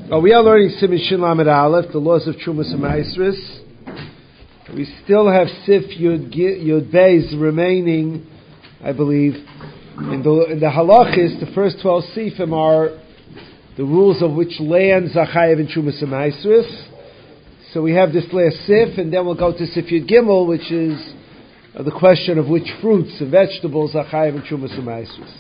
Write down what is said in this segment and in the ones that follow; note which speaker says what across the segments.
Speaker 1: We are learning Siman Shin Lamed Aleph, the laws of Trumas and Maasros. We still have Sif Yud Beis remaining, I believe. In the halachis, the first 12 Sifim are the rules of which land Zachayev and Trumas and Maasros. So we have this last Sif, and then we'll go to Sif Yud Gimel, which is the question of which fruits and vegetables Zachayev and Trumas and Maasros.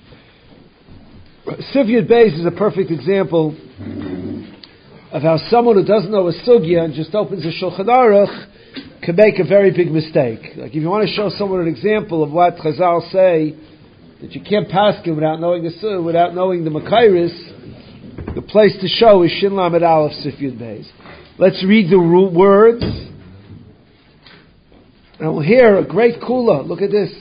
Speaker 1: Sif Yud Beis is a perfect example of how someone who doesn't know a sugya and just opens a Shulchan Aruch can make a very big mistake. Like if you want to show someone an example of what Chazal say, that you can't pass him without knowing the Makairis, the place to show is Shin Lamed Aleph Sif Yud Beis. Let's read the words, and we'll hear a great kula. Look at this.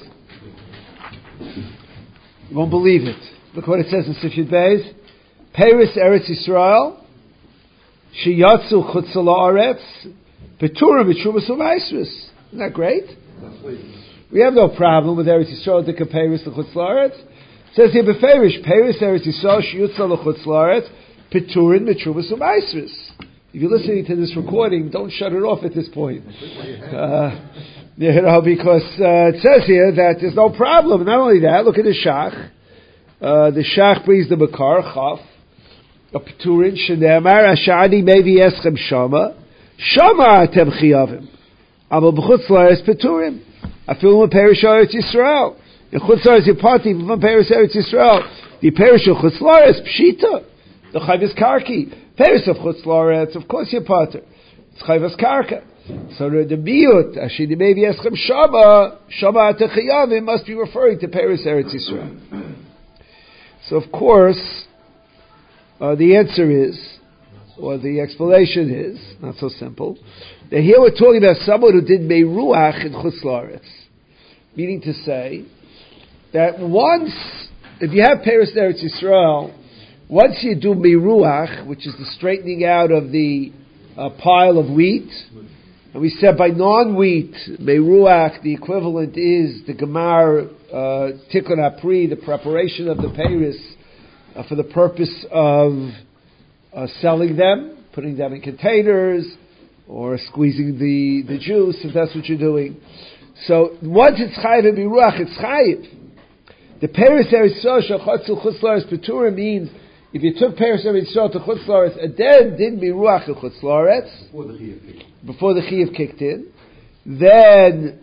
Speaker 1: You won't believe it. Look what it says in Sif Yud Beis. Peris Eretz Yisrael, Sheyatzu Chutz La'aretz, Peturim B'Trumas U'Maasros. Isn't that great? We have no problem with Eretz Yisrael to Peris L'Chutz La'aretz. It says here Beferish, Peris Eretz Yisrael, Sheyatzu L'Chutz La'aretz, Peturim B'Trumas U'Maasros. If you're listening to this recording, don't shut it off at this point. Because it says here that there's no problem. Not only that, look at the Shach. The Shach brings the Makar, Chaf, a Peturin, Shenemar, Ashani, maybe Eschem Shama, Shama Atem Chiyavim, Amal B'chutz La'aretz Peturim, Afilum Perish Eretz Yisrael, in Chutz La'aretz Yipati, V'vam Perish Eretz Yisrael, the Perish of Chutz La'aretz, Pshita, the Chayvus Karki, Perish of Chutz La'aretz, of course Yipater, it's Chayvus Karka. So the Biyut, Ashani, maybe Eschem Shama, Shama Atem Chiyavim must be referring to Perish Eretz Yisrael. So of course, the answer is, or the explanation is, not so simple, that here we're talking about someone who did Meiruach in Chutz La'aretz. Meaning to say, that once, if you have Peres Eretz Yisrael, once you do Meiruach, which is the straightening out of the pile of wheat, and we said by non-wheat, Meiruach, the equivalent is the Gemar, Tikkun Apri, the preparation of the Peres, for the purpose of selling them, putting them in containers, or squeezing the juice, if that's what you're doing. So once it's chayiv and miruach, it's chayiv. The Peres Eretz Yisrael shachotzu chutz la'aretz petura means if you took Peres Eretz Yisrael to chutz la'aretz and then did miruach in chutz la'aretz before the chiyuv kicked in, then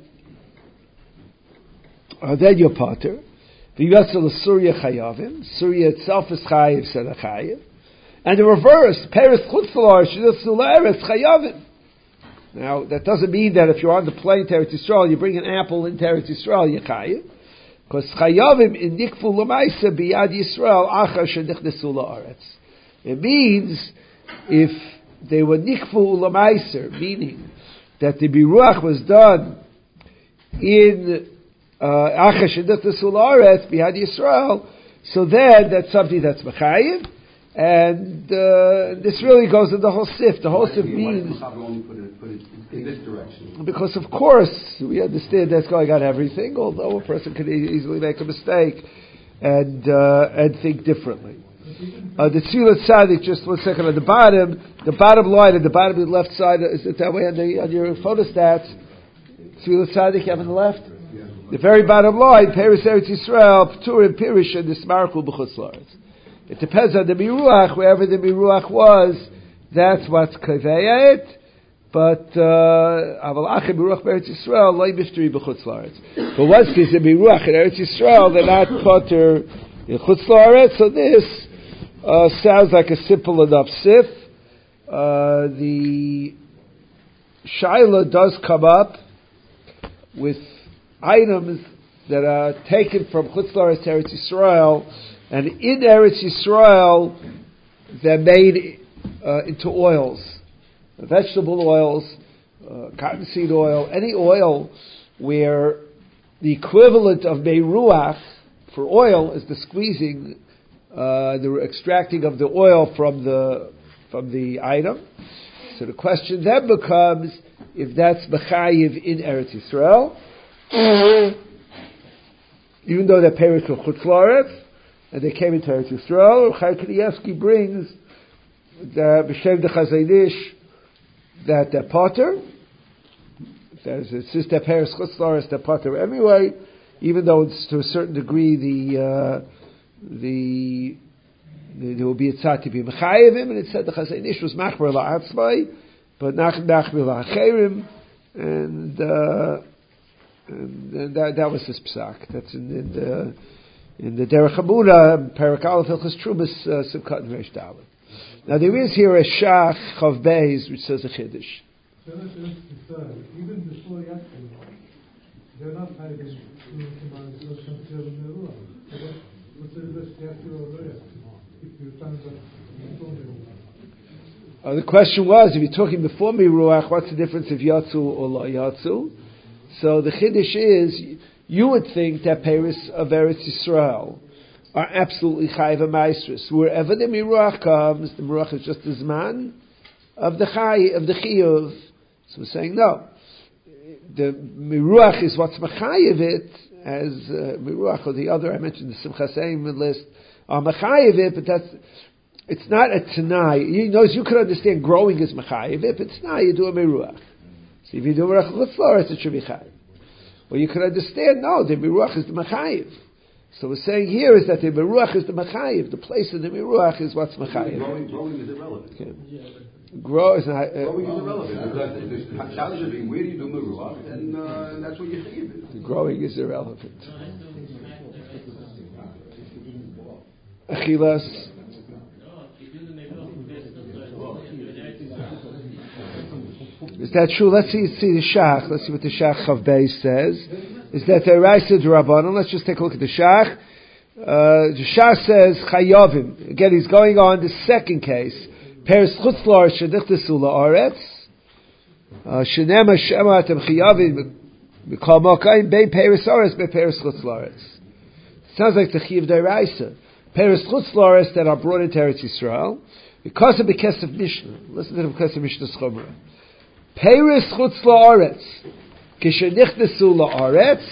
Speaker 1: you're potter. V'yatzel Surya chayavim. Surya itself is chayiv, said a chayiv. And the reverse, Peres chutz la'aretz sheyatzel la'aretz chayavim. Now, that doesn't mean that if you're on the plane to Eretz Yisrael, you bring an apple into Eretz Yisrael, you're chayiv. Because chayavim in nikfu l'maisa biyad Yisrael achar shenichnesu la'aretz. It means if they were nikfu l'maisa, meaning that the biruach was done in achar shenichnesu la'aretz biyad Yisrael, so then that's something that's mechayiv. And this really goes in the whole sif. The whole sif means put it in this direction. Because of course we understand that's going on everything, although a person could easily make a mistake and think differently. The Tzilat Tzaddik, just 1 second, on the bottom line, at the bottom of the left side, is it that way on your photostats? Tzilat Tzaddik, you have on the left? Yeah. The very bottom line, Peres Eretz Yisrael, P'turim Pirish, and Nismarku B'chutz La'aretz. It depends on the miruach. Wherever the miruach was, that's what's kaveya it. But aval achim miruach be'Eretz Yisrael loy mifteri b'chutz la'aretz. But once there's a miruach in Eretz Yisrael, they're not potter in chutz la'aretz. So this sounds like a simple enough sif. The shaila does come up with items that are taken from chutz la'aretz to Eretz Yisrael. And in Eretz Yisrael, they're made into oils, vegetable oils, cottonseed oil, any oil where the equivalent of meiruach for oil is the squeezing, the extracting of the oil from the item. So the question then becomes if that's mechayiv in Eretz Yisrael, even though they're perik of chutz la'aretz, and they came into Eretz Yisrael. Chaim Kanievsky brings the B'Shem the Chazon Ish, that they're potter. It says that Paris Chutz La'aretz they're potter anyway, even though it's to a certain degree there will be a tzad to be mechayevim, and it said the Chazon Ish was machmer la'atzmai, but machmer la'acherim, and that was his psak. That's in the Derech Hamuna, Perek Aleph Hilchos Trumas, Simchat and Reish Dalet. Now there is here a Shach Chav Beis which says a Chiddush.
Speaker 2: Even before Yaakov, they're not hiding
Speaker 1: the question was, if you're talking before Miruach, what's the difference if Yatsu or La Yatsu? So the Chiddush is, you would think that Paris of Eretz Yisrael are absolutely Chayiv Maisrus. Wherever the Miruach comes, the Miruach is just the Zman of the Chiyuv. So we're saying no. The Miruach is what's Machayiv it, as Miruach or the other, I mentioned the Simchas Eim list, are Machayiv it, but it's not a Tanai. You could understand growing is Machayiv it, but Tanai you do a Miruach. So if you do Miruach Chutz La'aretz, it should be Chayiv. Well, you could understand, no, the Miruach is the Machayiv. So we're saying here is that the Miruach is the Machayiv. The place of the Miruach is what's Machayiv.
Speaker 3: Growing is irrelevant.
Speaker 1: Okay. Grow is not...
Speaker 3: growing is irrelevant. The challenge is where do you do Miruach, and that's what you think it is.
Speaker 1: Growing is irrelevant. Achilas... Is that true? Let's see the Shach. Let's see what the Shach Chav Beis says. Is that the Raisa D'Rabbanan? Let's just take a look at the Shach. The Shach says Chayovim. Again, he's going on the second case. Peres Chutz La'aretz Shenichtasu La'aretz. Shenema Shema Atem Chayovim. Mikol Mokayim Bein Peres Oretz Bein Peres Chutz La'aretz. Sounds like the Chiv D'Raisa. Peres Chutz La'aretz that are brought into Eretz Yisrael. Because of the Kesef Mishnah. Listen to the Kesef Mishnah's Chumrah. Peres Chutz La'aretz K'shenichtasu La'aretz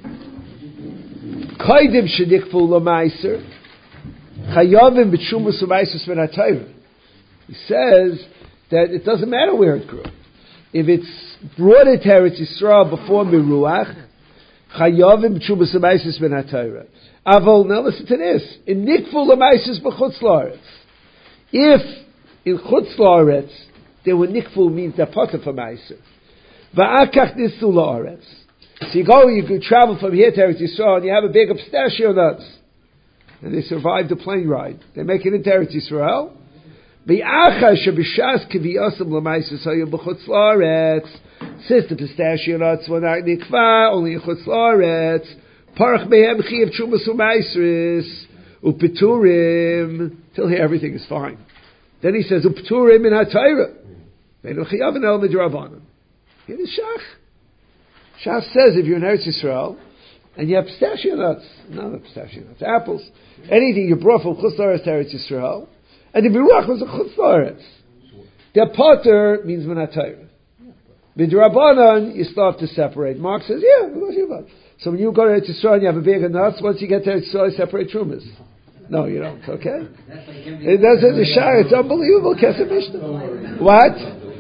Speaker 1: Kaidim Shenikfu L'Maiser Chayavim B'Trumas U'Maisus Min HaTorah. He says that it doesn't matter where it grew. If it's brought into Eretz Yisrael before Miruach, Chayavim B'Trumas U'Maisus Min HaTorah. Avol, now listen to this. In Nikfu L'Maisus B'Chutz La'aretz. If in Chutz La'aretz there were nikfu means they're potter for ma'aser. Va'akach nisu la'aretz. So you could travel from here to Eretz Yisrael and you have a bag of pistachio nuts. And they survived the plane ride. They make it into Eretz Yisrael. V'achar shebishas kiviyosam l'ma'aser sayim b'chutz la'aretz. Since the pistachio nuts were not nikva, only in Chutz La'aretz. Parach mehem chiyav trumas u'ma'aseris. U'piturim. Till here everything is fine. Then he says, U'pturim in HaTorah. Here the Shach. Shach says if you're in Eretz Yisrael and you have pistachio nuts, not pistachio nuts, apples, anything you brought from Chutz La'aretz to Eretz Yisrael, and the Miruach was a Chutz La'aretz. The potter means min HaTorah. B'drabanan, you still have to separate. Mark says, yeah, so when you go to Eretz Yisrael and you have a bag of nuts, once you get to Eretz Yisrael, you separate trumas. No, you don't, okay? It doesn't, the Shah, it's unbelievable, Kesef Mishnah. What?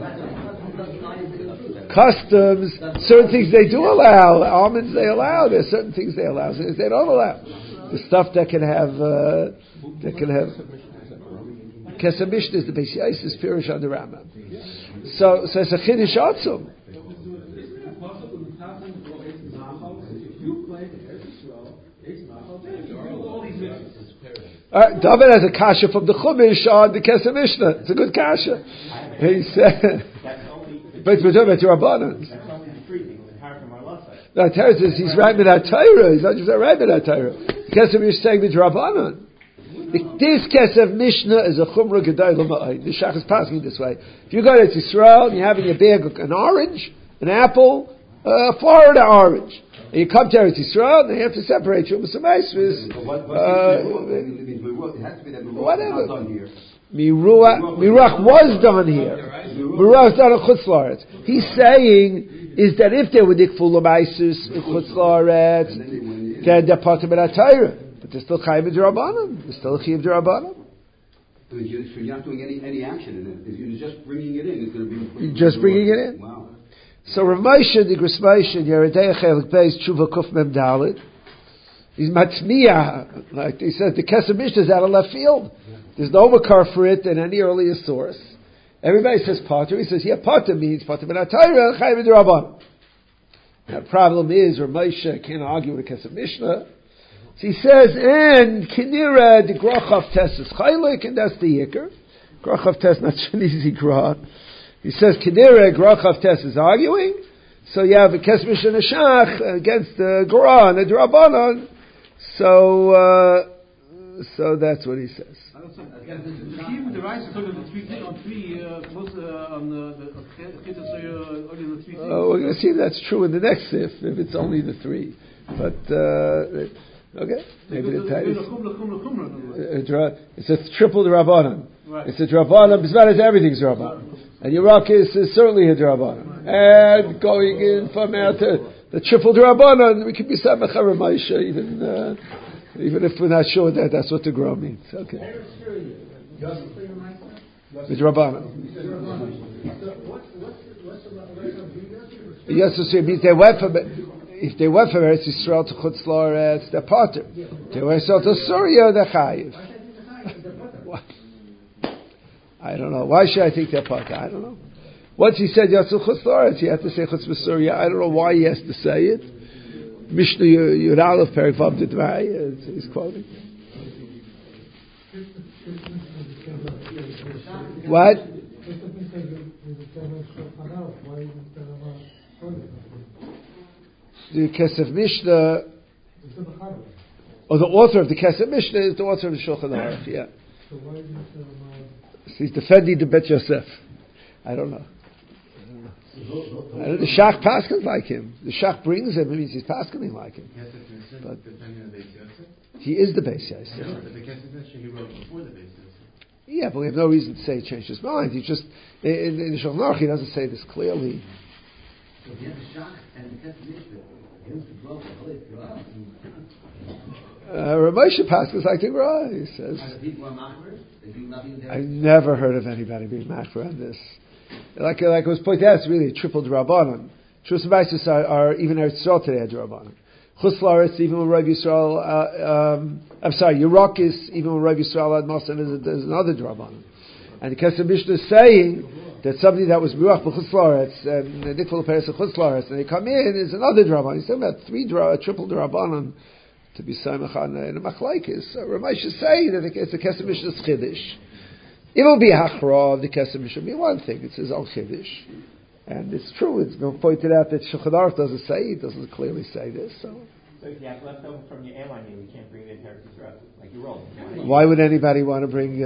Speaker 1: Customs, certain things they do allow. Almonds they allow, there's certain things they allow, certain things they don't allow. The stuff that can have, Kesef Mishnah is the Beis Yosef's Pirush on the Rambam. So it's a Chiddush Atzum. David has a kasha from the Chumash on the Kesef Mishnah. It's a good kasha. He said, but we're talking about Rabbanan. No, Torah says he's right with Torah. He's not just right with Torah. Kesef Mishnah is saying with Rabbanan. This Kesef Mishnah is a Chumrah Gedai L'ma'ay. The Shach is passing this way. If you go to Israel and you have in your bag an orange, an apple, a Florida orange. And you come to Eretz Yisrael, and you have to separate you from some Maisris. Whatever. Miruach was done here. Miruach was done in Chutz La'aretz. He's saying is that if they were nikful l'maisus in Chutz La'aretz, then they're part of the Torah, but they're still chayiv d'Rabbanan. They're still chayiv d'Rabbanan.
Speaker 3: So you're not doing any action in it. You're just bringing it in. It's going to be.
Speaker 1: You're just bringing it in.
Speaker 3: Wow.
Speaker 1: So Rav Moshe the Gris Moshe Yeridei Chelik Beis Tshuva Kuf Mem Dalet. He's matzmiyah, like he said. The Kesef Mishnah is out of left field. There's no makar for it in any earlier source. Everybody says Potter. He says, yeah, Potter means Potter ben Atayra Chayv D'Rabban. The problem is, Rav Moshe can't argue with the Kesef Mishnah. So he says, and Kinira the Grochav Test is Chaylik, and that's the Yikr. Grochav Test, not an easy Grah. He says, Kinira Grochav Test is arguing. So you have a Kesef Mishnah Neshach against the Grah and the D'Rabbanan. So that's what he says.
Speaker 2: The rice is on the
Speaker 1: We're going to see if that's true in the next if it's only the three. But, okay, maybe the Tais. It's a triple D'Rabbanan. Right. It's a D'Rabbanan, as well as everything's D'Rabbanan. And Yerakis is certainly a D'Rabbanan. And going in from out to the triple D'Rabbanan, we can be Samach Rav Moshe, even if we're not sure that that's what the Gra means. Okay. The D'Rabbanan. Yes, so it means they went from if they went from Eretz Yisrael to Chutz La'aretz, they're Potter. They went to Syria, they're Chayiv. I don't know. Why should I think they're Potter? I don't know. Once he said Yatzu Chutz La'aretz, he had to say Chutz B'Syria. I don't know why he has to say it. Mishnah Yud Aleph Perek Vav D'Dvai, he's quoting. What? The Kesef Mishnah, or the author of the Kesef Mishnah is the author of the Shulchan Aruch, yeah.
Speaker 2: So why is
Speaker 1: He's defending the Bet Yosef. I don't know. The Shach Paskins like him. The Shach brings him, it means he's Paskining like him. But he is the Beis Yosef.
Speaker 4: No, but the Kesef Mishnah he wrote before the Beis Yosef.
Speaker 1: Yeah, but we have no reason to say he changed his mind. He just, in the Shulchan Aruch, he doesn't say this clearly.
Speaker 4: So he has the Shach and the Kesef Mishnah.
Speaker 1: Rav Moshe Paskins like the Gra, he says. I've never heard of anybody being machmer on this. Like it was pointed out, it's really a triple D'Rabbanan. Shus Vaisus are even Eretz Yisrael today a D'Rabbanan. Chutz La'aretz, even when Rav Yisrael, Yerakis, even when Rav Yisrael had Masan, is another D'Rabbanan. And the Kesef Mishnah is saying that somebody that was Miruach b'Chutz La'aretz, and Nikol Peres of Chutz La'aretz, and they come in, is another D'Rabbanan. He's talking about triple D'Rabbanan to be Samech on in a Machlaikis. Rav Moshe is saying that it's the Kesef Mishnah's Chiddush. It will be Hachra of the Kesef Mishnah. Be one thing, it's his own Chiddush. And it's true, it's been pointed out that Shulchan Aruch doesn't say, it doesn't clearly say this, so
Speaker 5: if you have left over from your airline meal, you can't bring it into Eretz Yisrael, like you roll.
Speaker 1: Why would anybody want to bring...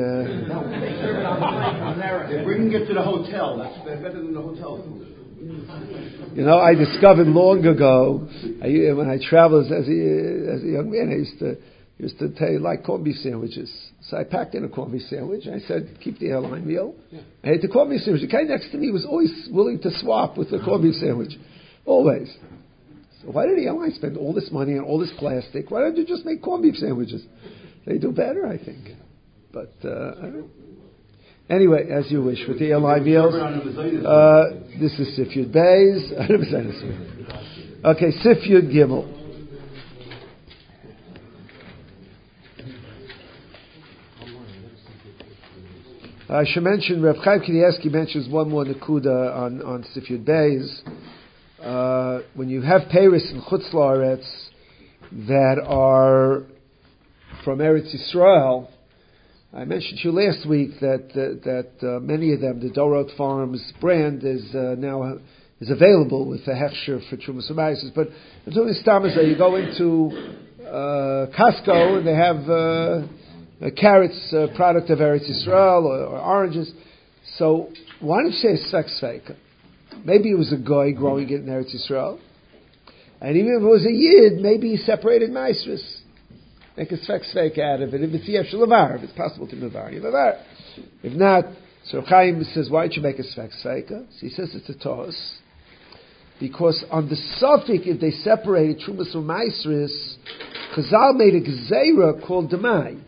Speaker 3: They're bringing it to the hotel. That's better than the hotel food.
Speaker 1: You know, I discovered long ago, when I traveled as a young man, I used to like corned beef sandwiches. So I packed in a corned beef sandwich, and I said, keep the airline meal. Yeah. I ate the corned beef sandwich. The guy next to me was always willing to swap with the corned beef sandwich. Always. So why did the airline spend all this money on all this plastic? Why don't you just make corned beef sandwiches? They do better, I think. But, I don't know. Anyway, as you wish, with the airline meals, this is Sif Yud Beis. Okay, Sif Yud Gimel. I should mention, Reb Chaim Kanievsky mentions one more Nakuda on Sif Yud Beis. When you have Paris and Chutz La'aretz that are from Eretz Yisrael, I mentioned to you last week that many of them, the Dorot Farms brand is now available with the Hechsher for Trumas Umayis. But I'm doing this time is that you go into Costco and they have carrots, product of Eretz Yisrael, or oranges. So why don't you say Sfek Sveika? Maybe it was a guy growing it in Eretz Yisrael, and even if it was a Yid, maybe he separated Maasros. Make a Sfek Sveika out of it. If it's Yesh Levar, if it's possible to Levar, you Levar. If not, so Chaim says, why don't you make a Sfek Sveika? So he says it's a toss. Because on the Suffolk, if they separated Trumas from Maasros, Chazal made a Gezeira called Demai.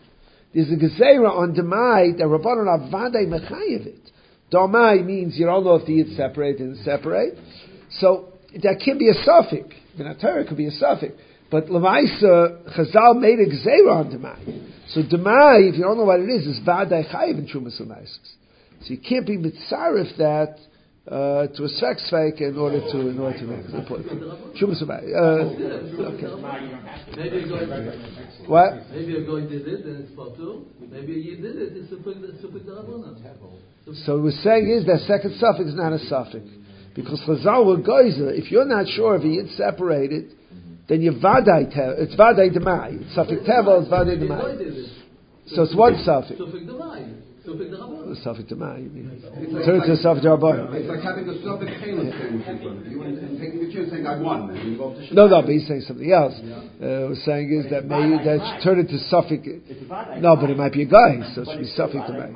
Speaker 1: there's a gezerah on demai that Rabbanon avadai mechayev it. Domai means you don't know if the yid separate and separate. So that can be a suffix. The Torah could be a suffix. But Lamaisa, Chazal made a gezerah on demai. So demai, if you don't know what it is vadai chayev in Trumas U'Maisus. So you can't be mitzaref that to a svek in order to make the point. Trumas U'Maisus. Okay.
Speaker 2: Maybe you're going
Speaker 1: What?
Speaker 2: Maybe you're going to this and it's for two. Maybe you did it. It's super darabona.
Speaker 1: So what we're saying is that second suffix is not a suffix. Because Chazal were geyser, if you're not sure if he is separated, then you vadai it's vadai demai. It's suffix tevel, it's vadai demai. So it's one suffix.
Speaker 2: Suffix demai. Suffix darabona.
Speaker 1: Suffix demai, you mean. Turn to suffix darabona.
Speaker 3: It's like having a suffix chalos sandwich in front of you and taking a chance saying, I won. And you go up to
Speaker 1: No, but he's saying something else. What we're saying is that maybe that should turn into suffix. No, but it might be a guy, so it should be suffix demai.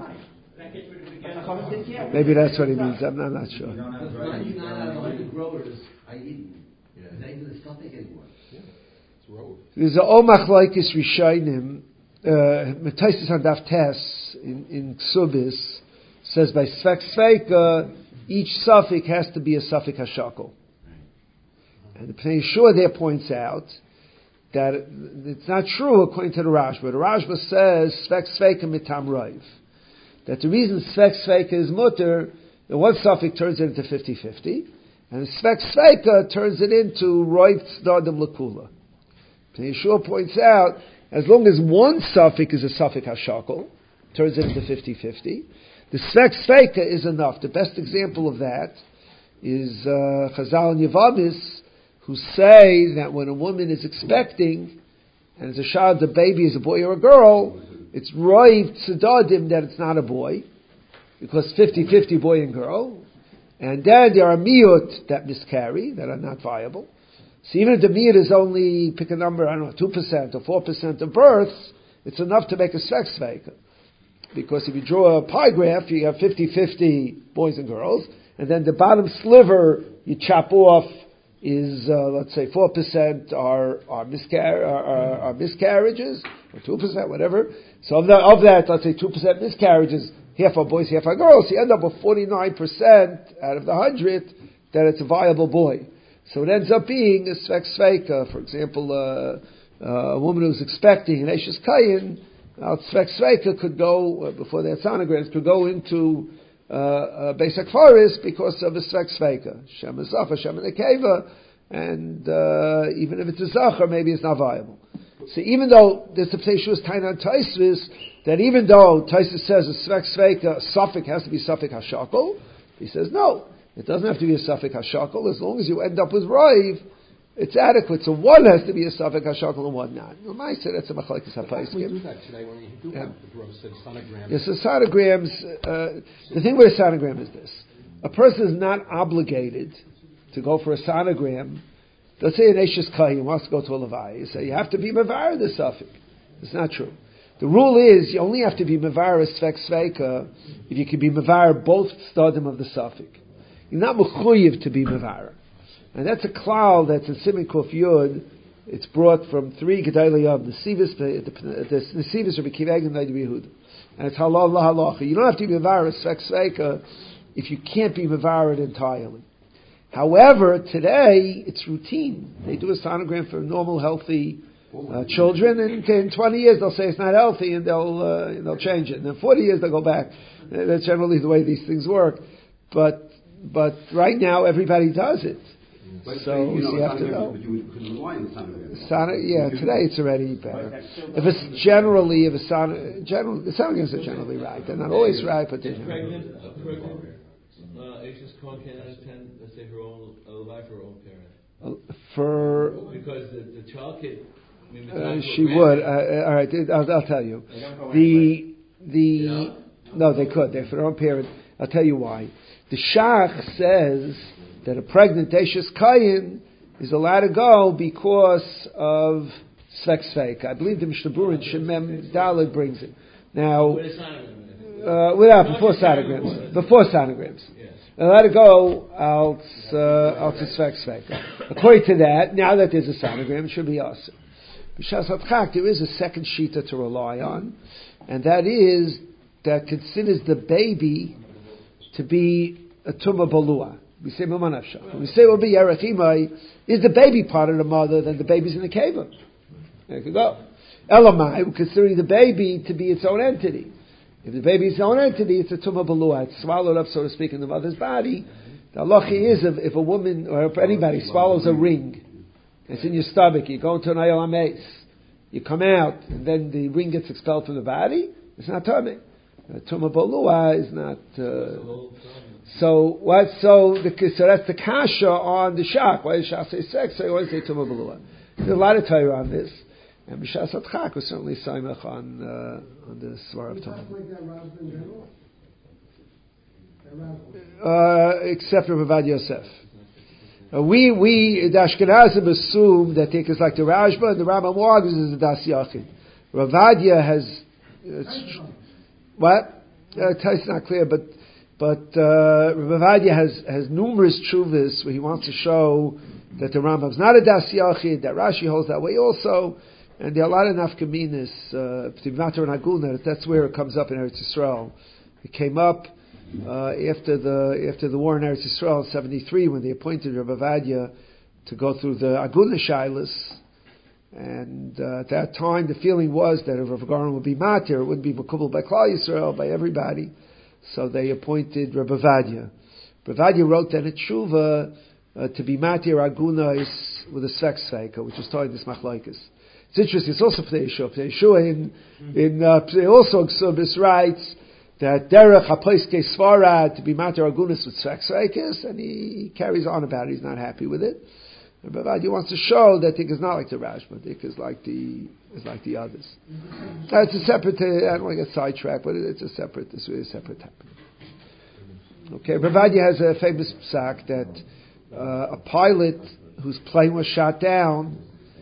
Speaker 1: Maybe that's what he means. I'm not sure.
Speaker 4: The growers, I eat. They do the suffix anymore.
Speaker 1: There's a omach laikis rishayim. Metaisis on Daf Tes in Ksubis says by Svek Sveika each suffix has to be a suffix hashakol. And the Pnei Yeshua there points out that it's not true according to the Rashba. The Rashba says Svek Sveika mitam raiv. That the reason Svek Sveika is mutter, the one suffix turns it into 50-50, and the Svek Sveika turns it into raiv tzdadim lakula. Pnei Yeshua points out as long as one suffix is a suffix hashakol, turns it into 50-50, the Svek Sveika is enough. The best example of that is Chazal and Yavamis, who say that when a woman is expecting, and it's a child, the baby is a boy or a girl, it's roiv tzedadim that it's not a boy, because 50-50 boy and girl, and then there are miyut that miscarry, that are not viable. So even if the miyut is only, pick a number, I don't know, 2% or 4% of births, it's enough to make a svek sveika. Because if you draw a pie graph, you have 50-50 boys and girls, and then the bottom sliver you chop off is, let's say, 4% are miscarriages, or 2%, whatever. So of that, let's say 2% miscarriages, half are boys, half are girls. So you end up with 49% out of the 100 that it's a viable boy. So it ends up being a svek sveika. For example, a woman who's expecting an Eishes Kayin, svek sveika could go, before they had sonograms, could go into basic forest because of a svek sveika. Shem is Zachar, Shem and Nekeva, and even if it's a Zachar, maybe it's not viable. So even though there's the Pnei Yeshua's Taina on Taisvis, that even though Taisvis says a svek sveika, a suffix has to be suffix hashakol, he says no. It doesn't have to be a suffix hashakol. As long as you end up with raiv, it's adequate. So one has to be a suffix hashakol and one not. Well, I said that's a machlekes hapaiskim.
Speaker 6: We do that today when you do have the gross sonograms.
Speaker 1: Yes, the sonograms. The thing with a sonogram is this: a person is not obligated to go for a sonogram. Let's say an Eishes Kayin wants to go to a Levai. You say you have to be mevar the suffix. It's not true. The rule is you only have to be mevar a svek sveika if you can be mevar both stadim of the suffix. You're not mechuyev to be mevar. And that's a klal that's in Siman Kuf Yud. It's brought from 3 Gedolei Yom, the Nesivis Rabbi Akiva Eigen Noda B'Yehuda. And it's halal halacha. You don't have to be mevar a svek sveika if you can't be mevar it entirely. However, today it's routine. They do a sonogram for normal, healthy children, and in 20 years they'll say it's not healthy, and they'll change it. And in 40 years they'll go back. That's generally the way these things work. But right now everybody does it.
Speaker 3: But
Speaker 1: So you have to know.
Speaker 3: But you could rely on the sonogram.
Speaker 1: Today it's already better. If it's generally, the sonograms are generally right. They're not always right, but they're generally right.
Speaker 7: Aisha's Cohen can't attend, let's say, her own life, her own parent. Because the child kid.
Speaker 1: She would. All right, I'll tell you. No, they could. They're for their own parent. I'll tell you why. The Shach says that a pregnant Eishes Kayin is allowed to go because of Svek Sveik. I believe the Mishnah Berurah in Shemem Daled brings it. Now, before sonograms. Allowed to go out to Svek Sveik. According to that, now that there's a sonogram, it should be awesome. B'shas Hadchak, there is a second shita to rely on, and that is that considers the baby to be a tumah balua. We say Mama Nafsha. When we say will be Yerech Imai, is the baby part of the mother, then the baby's in the keva. There you go. Elamai, we're considering the baby to be its own entity. If the baby is its own entity, it's a tumah balua. It's swallowed up, so to speak, in the mother's body. The halacha is if a woman or if anybody swallows a ring, it's in your stomach, you go into an ayal ames, you come out, and then the ring gets expelled from the body, it's not tumah. Tumah balua is not. So that's the kasha on the shak. Why does Shach say sex? So I always say tumah balua. There's a lot of Torah on this, and B'shas Hadchak was certainly saimach on the svar of tumah. Except for Ravad Yosef. We the Ashkenazim assume that it is like the Rashba and the Rambam argues is the Das Yachid. Ravadia has what? It's not clear, but Ravadia has numerous chuvas where he wants to show that the Rambam's not a Das Yachid, that Rashi holds that way also, and there are a lot of nafkaminas, P'timater and Aguna, that's where it comes up in Eretz Yisrael. It came up after the war in Eretz Yisrael in 73 when they appointed Rabbi Vadia to go through the Aguna Shilas, and at that time the feeling was that if Rav Garon would be matir, it wouldn't be makubal by Klal Yisrael, by everybody, so they appointed Rabbi Vadia. Rabbi Vadia wrote then a tshuva to be matir Aguna is with a sfek sveika, which is taught in this machlokes. It's interesting. It's also Pnei Yeshua in also Ksubis writes that Derech HaPoiskei Svarad to be Mater Agunis with Tzvek Sveikis, and he carries on about it. He's not happy with it. But he wants to show that Dik is not like the Rashba. Dik is like the others. It's a separate. I don't want to get sidetracked, but it's a separate. This is a separate topic. Okay, Ravadia has a famous psak that a pilot whose plane was shot down.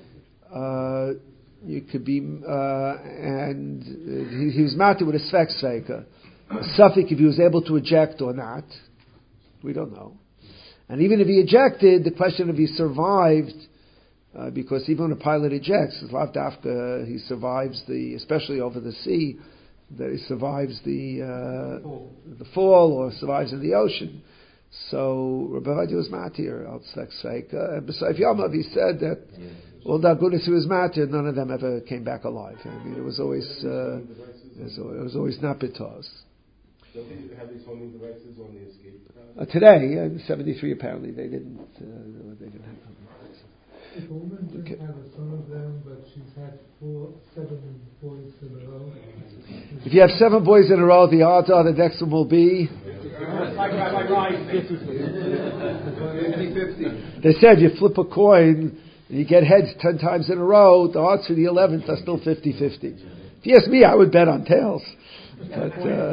Speaker 1: You could be, and he was mounted with a sfek sveika. A suffix if he was able to eject or not, we don't know. And even if he ejected, the question of he survived, because even when a pilot ejects, Lav Dafka, he survives especially over the sea, that he survives the fall or survives in the ocean. So Rabbi Vadia was matir al sfek sveika, and besides Yamav he said that. All the Agunis who was martyred, none of them ever came back alive. I mean, it was always not bitos.
Speaker 8: Don't they have these homing devices on the escape?
Speaker 1: Today, in 73 apparently, they didn't have homing devices.
Speaker 9: If a woman didn't have a son of them, but she's had 7 boys in a row.
Speaker 1: If you have 7 boys in a row, the odds are the next one will be 50-50. They said you flip a coin, and you get heads 10 times in a row, the odds for the 11th are still 50-50. If you ask me, I would bet on tails. But,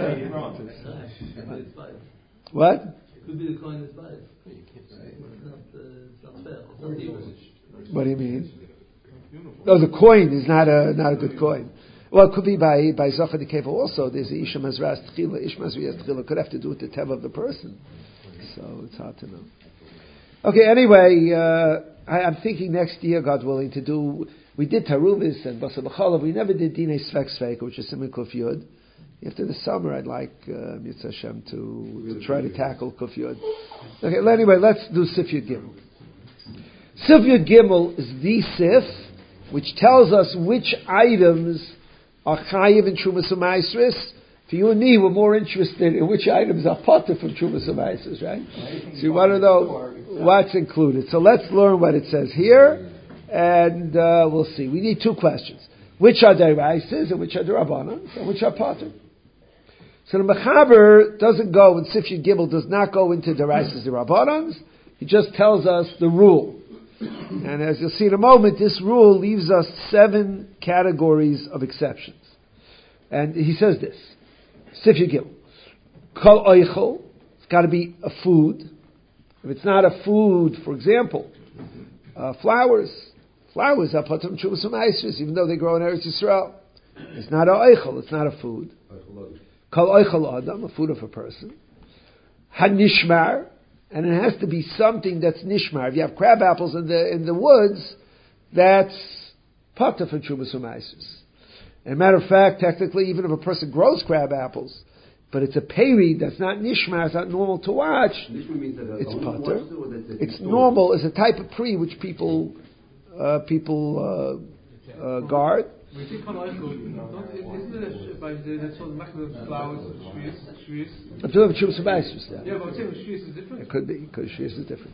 Speaker 1: what?
Speaker 2: It could be the coin is biased. It's not fair. It's not even.
Speaker 1: What do you mean? No, the coin is not a good coin. Well, it could be by Zocha de Keva also. There's the Isha Mazras Tchila. Isha Mazras Tchila could have to do with the Teva of the person. So it's hard to know. Okay, anyway, I'm thinking next year, God willing, to do. We did Taruvis and Basar B'chalav. We never did Dinei Svek Sveika, which is Siman Kuf Yud. After the summer, I'd like Mitzvah Hashem to try to tackle Kuf Yud. Okay, well, anyway, let's do Sif Yud Gimel. Sif Yud Gimel is the Sif which tells us which items are Chayiv and Trumas U'Maisris. For you and me, we're more interested in which items are Potter from Trumas U'Maisris, right? So you want to know what's included. So let's learn what it says here, and we'll see. We need 2 questions. Which are Deraises and which are Derabanans and which are Potter? So the Mechaber doesn't go, and Sif Yud Gimel does not go into Deraises and Derabanans. He just tells us the rule. And as you'll see in a moment, this rule leaves us 7 categories of exceptions. And he says this. Sif Yud Gimel. Kol oichel. It's got to be a food. If it's not a food, for example, flowers. Flowers are patur Trumas U'Maisris, even though they grow in Eretz Yisrael. It's not a oichel. It's not a food. Kol oichel adam, a food of a person. Hanishmar. And it has to be something that's nishmar. If you have crab apples in the woods, that's potter for Trumas Umaisus. As a matter of fact, technically, even if a person grows crab apples, but it's a peri that's not nishmar, it's not normal to watch, it's potter. It's normal, it's a type of pri which people guard.
Speaker 9: Isn't it by that's what maximum flowers, shvius?
Speaker 1: I'm talking about Trumas Umaisus.
Speaker 9: Yeah, but I'm saying shvius is different.
Speaker 1: It could be, because shvius is different.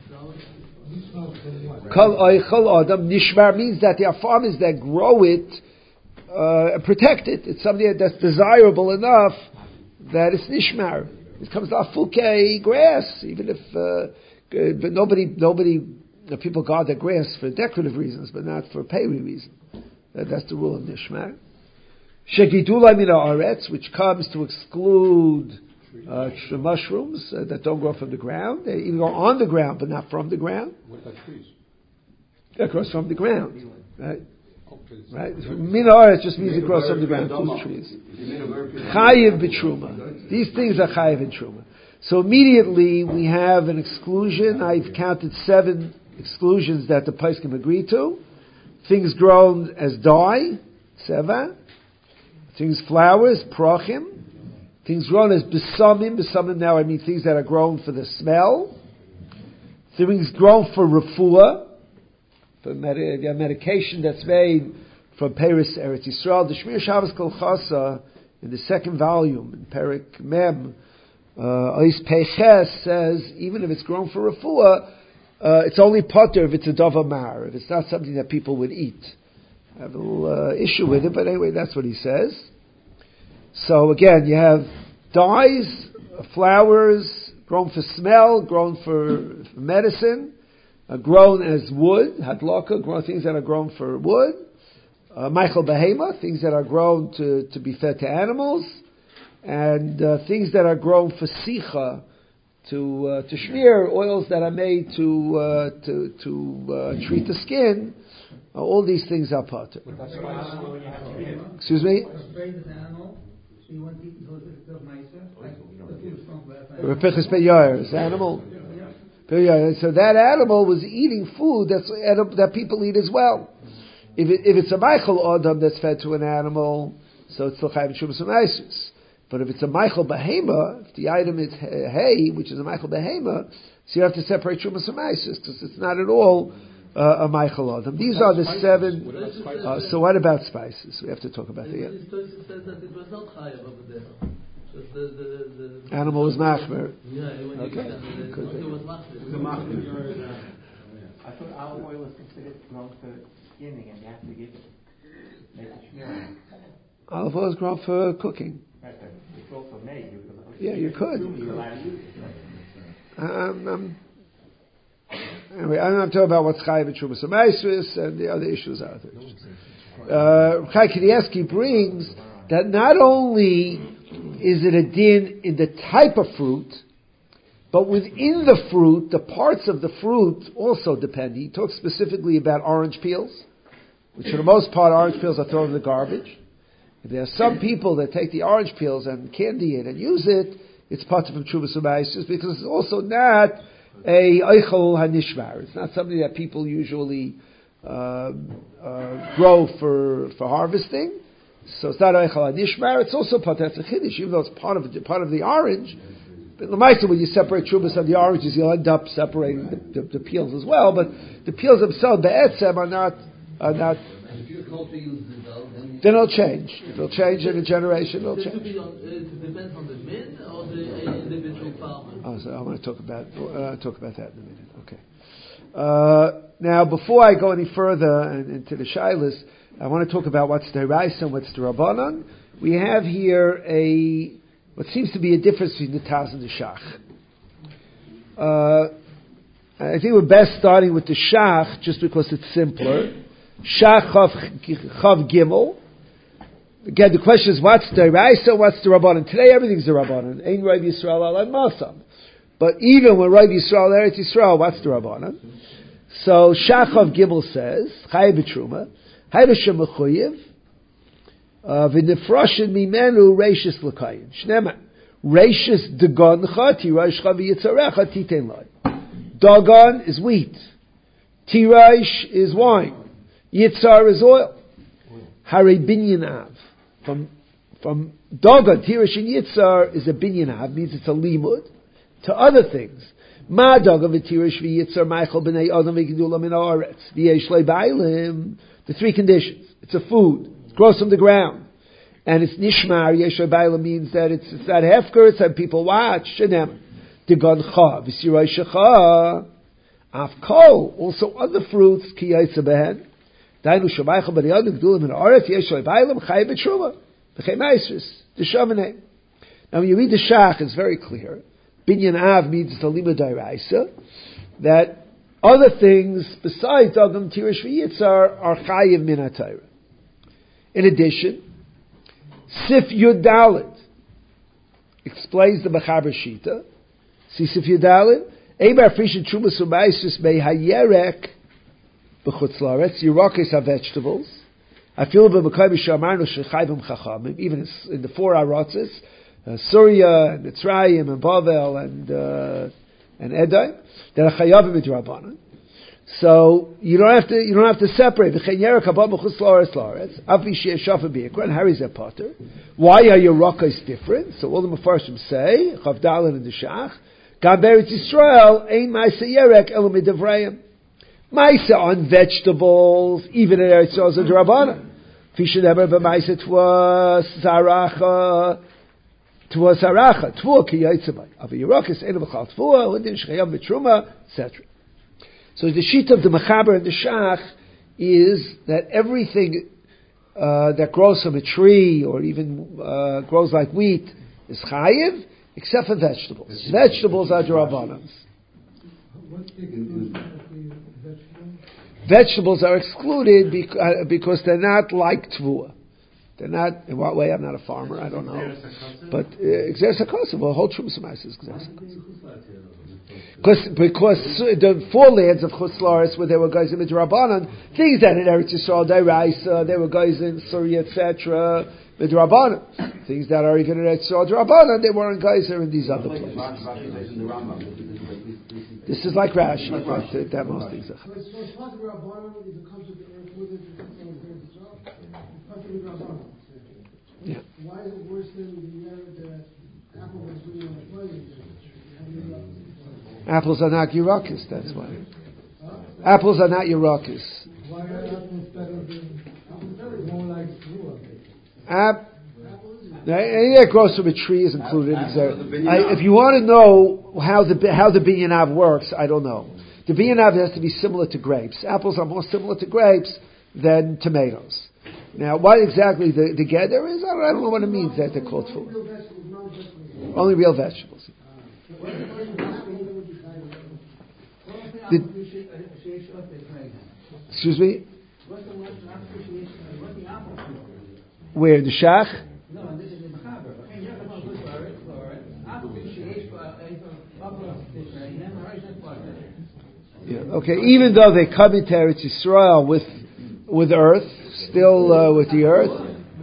Speaker 1: Kol oichel adam nishmar means that there are farmers that grow it and protect it. It's something that's desirable enough that it's nishmar. It comes off fulke grass, even if but nobody people guard their grass for decorative reasons, but not for peri reason. That's the rule of nishmar. Shegidulai min haaretz, which comes to exclude mushrooms that don't grow from the ground. They even go on the ground, but not from the ground.
Speaker 6: What about trees?
Speaker 1: It grows from the ground, right? Right. Min haaretz just means it grows from the ground. Trees. Chayiv b'truma. These things are chayiv in truma. So immediately we have an exclusion. I've counted 7 exclusions that the poskim agree to. Things grown as dye, seva. Things flowers, prochim. Things grown as besamim. Besamim now I mean things that are grown for the smell. Things grown for refuah, for medication that's made from Paris Eretz Yisrael. The Shmir Shabbos Kol Chasa in the 2nd volume in Perik Mem, Ois Peches says even if it's grown for refuah, it's only potter if it's a davar mar, if it's not something that people would eat. I have a little issue with it, but anyway, that's what he says. So again, you have dyes, flowers, grown for smell, grown for medicine, grown as wood, hadlaka, grown things that are grown for wood, Michael Behema, things that are grown to be fed to animals, and things that are grown for sicha, to shmir, oils that are made to treat the skin. All these things are potter. Excuse me? Repichas Peyar is animal. So that animal was eating food that people eat as well. If it's a Michael Adam that's fed to an animal, so it's still Chayiv Shumas Umaisus. But if it's a Michael Behema, if the item is hay, which is a Michael Behema, so you have to separate Shumas Umaisus because it's not at all a Michael Adam. These are the 7. So what about spices? We have to talk about that.
Speaker 2: This person says that it was not Chayiv over there. Just the
Speaker 1: animal was machmer.
Speaker 2: Yeah, when
Speaker 1: Okay.
Speaker 2: it was machmer.
Speaker 5: I thought olive oil was considered grown for skinning, and you have to give it, make it shmir.
Speaker 1: Olive oil is grown for cooking.
Speaker 5: Right, but it's also made.
Speaker 1: Yeah, you could.
Speaker 5: You're allowed to use it.
Speaker 1: Anyway, I'm talking about what's chayiv and Trumas Umaisus, and the other issues are there. Chai Kanievsky brings that not only is it a din in the type of fruit, but within the fruit, the parts of the fruit also depend. He talks specifically about orange peels, which for the most part, orange peels are thrown in the garbage. If there are some people that take the orange peels and candy it and use it, it's part of Trumas Umaisus because it's also not a eichel hanishmar. It's not something that people usually grow for harvesting. So it's not eichel hanishmar. It's also part of the chiddush, even though it's part of the orange. But the ma'aser, when you separate trumas and the oranges, you'll end up separating the peels as well. But the peels themselves, be'etzem, are not.
Speaker 2: And if you're told to use the dough, then
Speaker 1: They'll change. They'll change in a generation. They'll change.
Speaker 2: It depends on the min or the individual farmer.
Speaker 1: Oh, so I want to talk about that in a minute. Okay. Now, before I go any further into the shilas, I want to talk about what's the Raisa and what's the Rabbanan. We have here what seems to be a difference between the Taz and the Shach. I think we're best starting with the Shach just because it's simpler. Shach Chav Gimel. Again, the question is, what's the Raisa, what's the Rabbanan? Today, everything's the Rabbanan. Ein Rav Yisrael Alad Masam. But even when Rav Yisrael Eretz Yisrael, what's the Rabbanan? So, Shach Chav Gimel says, Chayiv B'Truma, Chayiv B'Shem Mechuyev, V'nefroshin Mimenu Reishis L'Kayin. Shnema. Reishis Dagoncha, Tirashcha V'Yitzarecha, Titen Lai. Dagon is wheat. Tirash is wine. Yitzar is oil. Hare binyan av. From Doga, Tirish and Yitzar is a binyan av, means it's a limud, to other things. Ma Doga v'tirish v'yitzar meichel b'nei adam v'gidula min haaretz. V'yesh le'bailim. The three conditions. It's a food. It grows from the ground. And it's nishmar. Yesh le'bailim means that it's not hefker, it's that people watch. Shenem. Degoncha v'siroi shecha. Afkol. Also other fruits. Ki yaitza behen. Dainu shemeichel b'nei adam v'gidula min haaretz. Yesh le'bailim. Chai b'truma. Now when you read the Shach, it's very clear. Binyan Av means the Lima Dairaisa, that other things besides Adam Tirish V'Yitzar are Chayiv Min HaTorah. In addition, Sif Yud Dalet explains the Mechaber Shita. See Sif Yud Dalet? Eibar Frishin Trumas U'Maisus Mei HaYerek B'chutz La'aretz. Yerakos are vegetables. Even in the four Aratzes, Surya and Mitzrayim and Bavel and Edom, that are chayavim midrabanan. So you don't have to separate. Why are your rakas different? So all the Mefarshim say, Chavdalin and the Shach, Gam Beretz Yisrael ein ma'aseh yerek elo midavrayim. Ma'aseh on vegetables, even in Eretz Yisrael, is a drabanan. Fisha never b'ma'aseh twa zaracha, twa ki yitzamai. Avi yirakas eno b'chal twa, l'din shchayam b'truma, etc. So the sheet of the Mechaber and the Shach is that everything that grows from a tree or even grows like wheat is chayiv, except for vegetables. Vegetables are drabanans.
Speaker 9: What's the exclusion of the vegetables?
Speaker 1: Vegetables are excluded because they're not like tvua. They're not, in what way? I'm not a farmer, I don't know. But Xer Sakosov, well, whole Trumas U'Maisus is Xer Sakosov. Because the four lands of Chutz La'aretz where there were guys in Midrabanan, things that in Eretz Yisrael, Dairaisa, there were guys in Syria, etc., Midrabanan. Things that are even in Eretz Yisrael, Drabanan, they weren't guys that are in these other places. This is like Rashi, that most things are.
Speaker 9: So it's part of the Rabbanon, it comes with the earth, with it, it's part of the Rabbanon.
Speaker 1: Yeah.
Speaker 9: Why is it worse than the year that Apple was doing on the plane?
Speaker 1: Apples are not Yerakis, that's why. Apples are not Yerakis.
Speaker 9: Why are apples better than apples? More like fruit.
Speaker 1: Anything that grows from a tree is included. If you want to know how the Binyan Av works, I don't know. The Binyan Av has to be similar to grapes. Apples are more similar to grapes than tomatoes. Now, what exactly the gather is, I don't know what it means that they're called food. Only real vegetables. Excuse me? Where? The Shach?
Speaker 5: No, this is the Mechaber.
Speaker 1: Yeah. Okay. Even though they come into Eretz Yisrael with earth, still with the earth.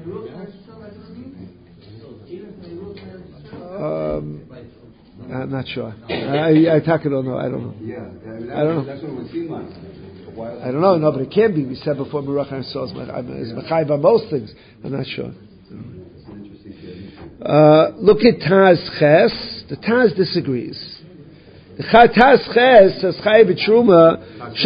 Speaker 1: I'm not sure. I don't know. I don't know.
Speaker 3: Yeah,
Speaker 1: I don't know.
Speaker 3: That's what it would seem like.
Speaker 1: I don't know. No, but it can be. We said before, Meruach HaSol is Mechayiv on most things. I'm not sure. Look at Taz Ches. The Taz disagrees. The Taz Ches says Chayiv B'Truma.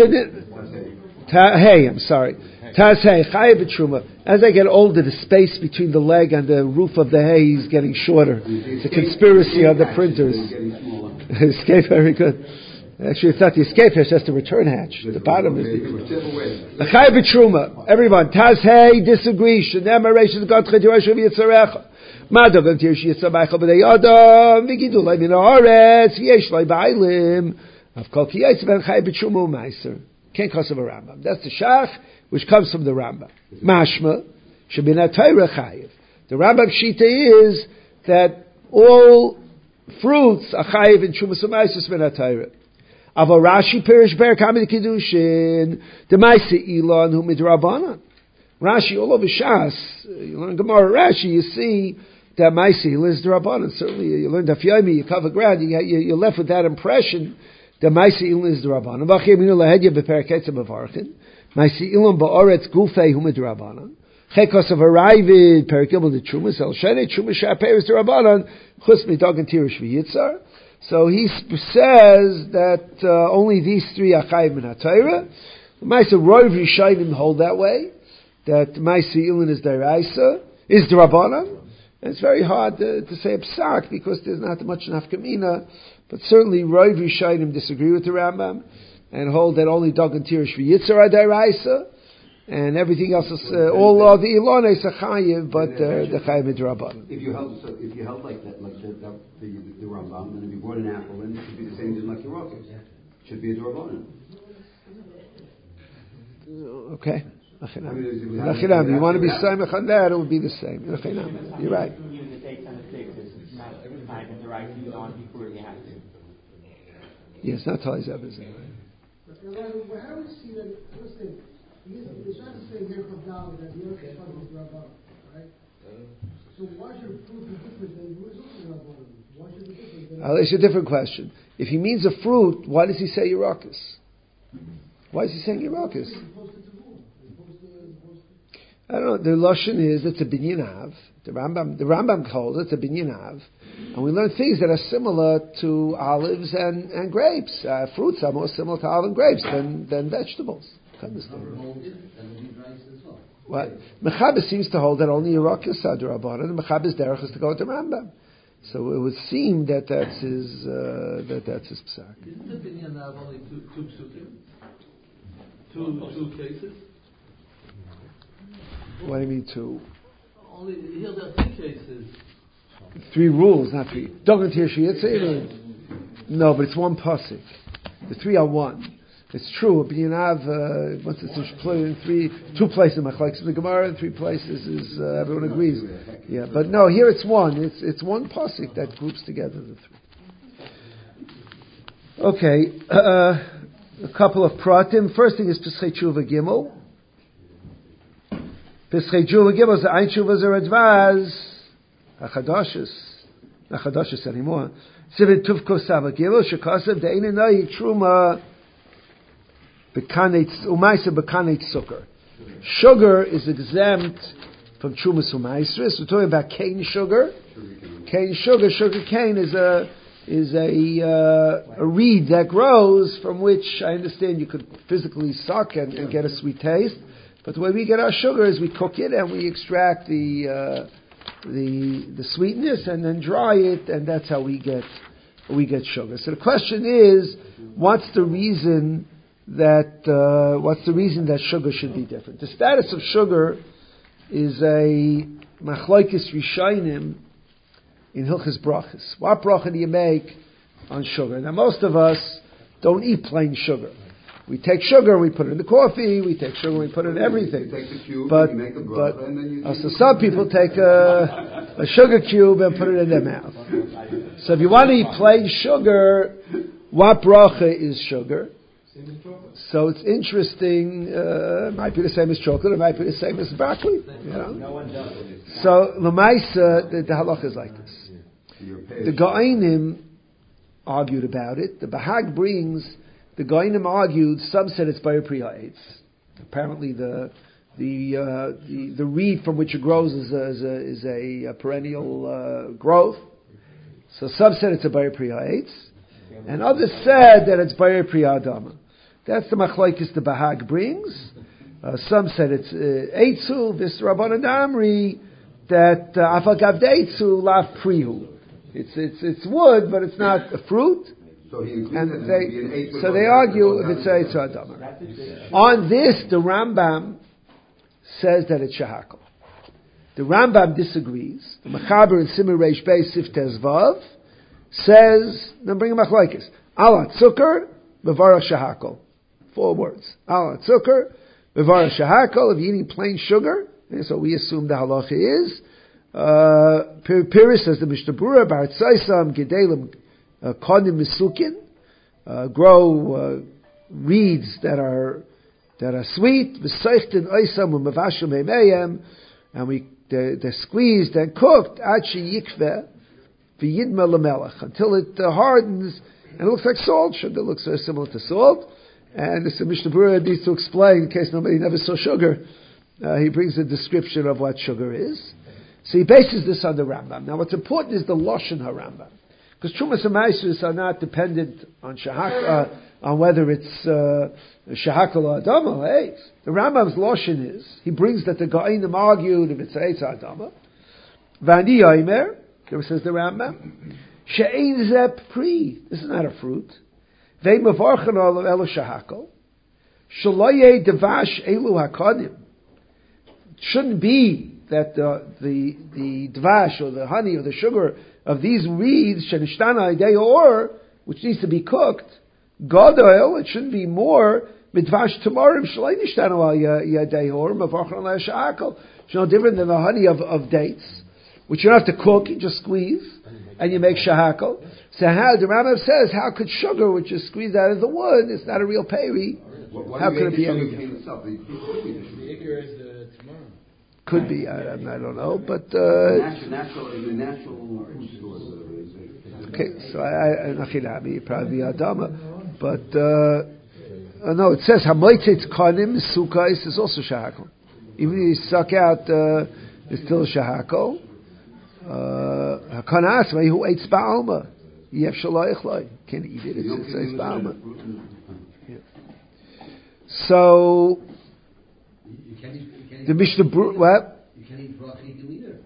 Speaker 1: Hey, I'm sorry. Taz Hey Chayiv B'Truma. As I get older, the space between the leg and the roof of the hay is getting shorter. It's a conspiracy of the printers. Escape, very good. Actually, it's not the escape hatch, that's the return hatch. The bottom is the Chayiv B'Truma. Everyone, Taz Hey disagrees. Shenema Reishis God Chedirash V'Yitzarecha. Madog Am Tirsh Yitzameichel B'nei Adam V'Gidulei Min Haaretz V'Yesh Lei Ba'alim Avkol Ki Yitz Ben Chayiv B'Truma U'Maiser. Can't cost of a Rambam. That's the Shach, which comes from the Rambam. Mashma Shemin HaTorah Chayiv. The Rambam Shita is that all fruits are Chayiv in Trumas U'Maiser Min HaTorah. Aval Rashi Pirish Ber Kamid Kiddushin Demaise Elon Hu Midrabanan. Rashi all over Shas. You learn Gemara Rashi, you see that Maisi is Drabanan. Certainly, you learn Daf Yomi, you cover ground, you're left with that impression that Maisi is Drabanan. V'achim Inu Lahedya B'Peraketza B'Varchin Maisi Ilon Ba'oretz Gufei Hu Midrabanan Chekos of Aravid, Perikibel the Trumas, El Shene, Trumas Shaperis, the Rabbanon, Chus Midog and Tirish V'Yitzar. So he says that only these three are Chayiv Min HaTorah. The Maisa Rov Rishayim hold that way, that Maisa Ilin is Deraisa, is the Rabbanon. And it's very hard to say a psak because there's not much nafkamina, but certainly Rov Rishayim disagree with the Rambam and hold that only Dog and Tirish V'Yitzar are Deraisa, and everything else is all of the Ilonais are Chayiv, but the Chayiv Midrabanan.
Speaker 3: If you held like that, like the Rambam, and if you brought an apple in, it should be the same as like your rocket. It should be a Drabanan.
Speaker 1: Okay. You want to be Samech on that, it would be the same. You're right.
Speaker 5: Even the dates on the six is not time the right to on before you have to.
Speaker 1: Yes, not Tali's Ebbers.
Speaker 10: How do we see that? Listen, it's not to say Yerkov Dal that the Yerkov is Rabban, right? So why should a fruit be different than the Rabban? Why should it be different?
Speaker 1: It's a different question. If he means a fruit, why does he say Yerakis? Why is he saying Yerakis? I don't know. The Lashon is it's a binyan av. The Rambam calls it a binyan av, and we learn things that are similar to olives and grapes. Fruits are more similar to olive and grapes than vegetables. What? Mechabes seems to hold that only Yerakis are D'Rabbanan, and Mechabes derech is to go with the Rambam. So it would seem that that's his psak.
Speaker 2: Isn't the binyan av only two psukim? Two cases?
Speaker 1: What do you mean two?
Speaker 2: Only here there are three cases.
Speaker 1: Three rules, not three. Dogan Tirshi, no, but it's one pasuk. The three are one. It's true. Binyan once it's split in two places, Machlekes in the Gemara, and three places is everyone agrees. Yeah, but no, here it's one. It's one pasuk that groups together the three. Okay, a couple of pratim. First thing is Pesachei Tshuva Gimel. Pesachei Tshuva Gimel is the Ein Tshuva Zeradvaz Achadashis anymore. Sivit Tuvko Sava Gimel Shekasav De'inenai Truma Umaisa Bekaneit Sukkar. Sugar is exempt from Trumas Umaisris. We're talking about cane sugar. Sugar cane is a reed that grows from which I understand you could physically suck and get a sweet taste. But the way we get our sugar is we cook it and we extract the sweetness and then dry it, and that's how we get sugar. So the question is, what's the reason that sugar should be different? The status of sugar is a machlokes rishonim in Hilchos Brachos. What bracha do you make on sugar? Now most of us don't eat plain sugar. We take sugar and we put it in the coffee. We take sugar and we put it in everything.
Speaker 3: You take the cube
Speaker 1: but
Speaker 3: and you make a bracha, and then you
Speaker 1: so some people take a sugar cube and put it in their mouth. So if you want to eat plain sugar, what bracha is sugar? So it's interesting. It might be the same as chocolate. It might be the same as broccoli. You know.
Speaker 5: No one does it.
Speaker 1: So l'maisa, the halacha is like this. The Gaonim argued about it. The Bahag brings. The Gaonim argued. Some said it's Bayer Priya Eitz. Apparently, the reed from which it grows is a perennial growth. So some said it's a Bayer Priya Eitz, and others said that it's Bayer Priya Adama. That's the machlokes the Bahag brings. Some said it's Eitzu, this Rabbanan Amri, that Afal Gav Eitzu Lav Prihu. It's wood, but it's not a fruit.
Speaker 3: So he agrees
Speaker 1: and
Speaker 3: that
Speaker 1: they argue if it's Eitzu Adama. On this, the Rambam says that it's Shahakal. The Rambam disagrees. The Mechaber in Simon Reish Beis Sif Tezvav says, now bring a machlokes. Ala Tzukar, Bevara Shahakal. 4 words. Ala Tzukar, Bevara Shahakal, if you're eating plain sugar, and so we assume the halacha is. Piris says the Mishnah Berurah, Bar Tzaisam, Gedalim, Kodim Misukin, grow reeds that are sweet, V'seichten Oisam, U'mavashim Heimeyem, and they're squeezed and cooked, Achi Yikveh, V'yidma L'melech, until it hardens, and it looks like salt. Sugar looks similar to salt. And this Mishnah Berurah needs to explain, in case nobody never saw sugar, he brings a description of what sugar is. So he bases this on the Rambam. Now what's important is the Lashon HaRambam. Because Trumas and Maasros are not dependent on on whether it's Shahakal or Adama. Hey, the Rambam's Lashon is, he brings that the Ga'inim argued if it's Eitz Adama. Vani Yomer, there says the Rambam, She'ein Zep Pri, this is not a fruit. Vei Mevarchan Elu Shahakal. Shaloye Devash Elu HaKadim. Shouldn't be that the dvash or the honey or the sugar of these reeds shenishtana idei or which needs to be cooked gadol, it shouldn't be more midvash tamarim shalei nishtana al yadei or mavarchan al shakal. It's no different than the honey of dates, which you don't have to cook, you just squeeze and you make shahakal. So how the Rambam says, how could sugar which is squeezed out of the wood, it's not a real peri, how could it be any different?
Speaker 7: The ikar is tomorrow.
Speaker 1: Could be, I don't know, but
Speaker 3: natural food source.
Speaker 1: Okay, so Nachinami probably Adama, but no, it says Hamoitzet Kanim Sukkais is also Shahakal. Even if you suck out, it's still Shahakal. Hakanas who eats Ba'alma, Yef Shalayich Lai, can't eat it. It says Ba'alma. So. The Mishnah what?
Speaker 4: You can't eat broccoli either.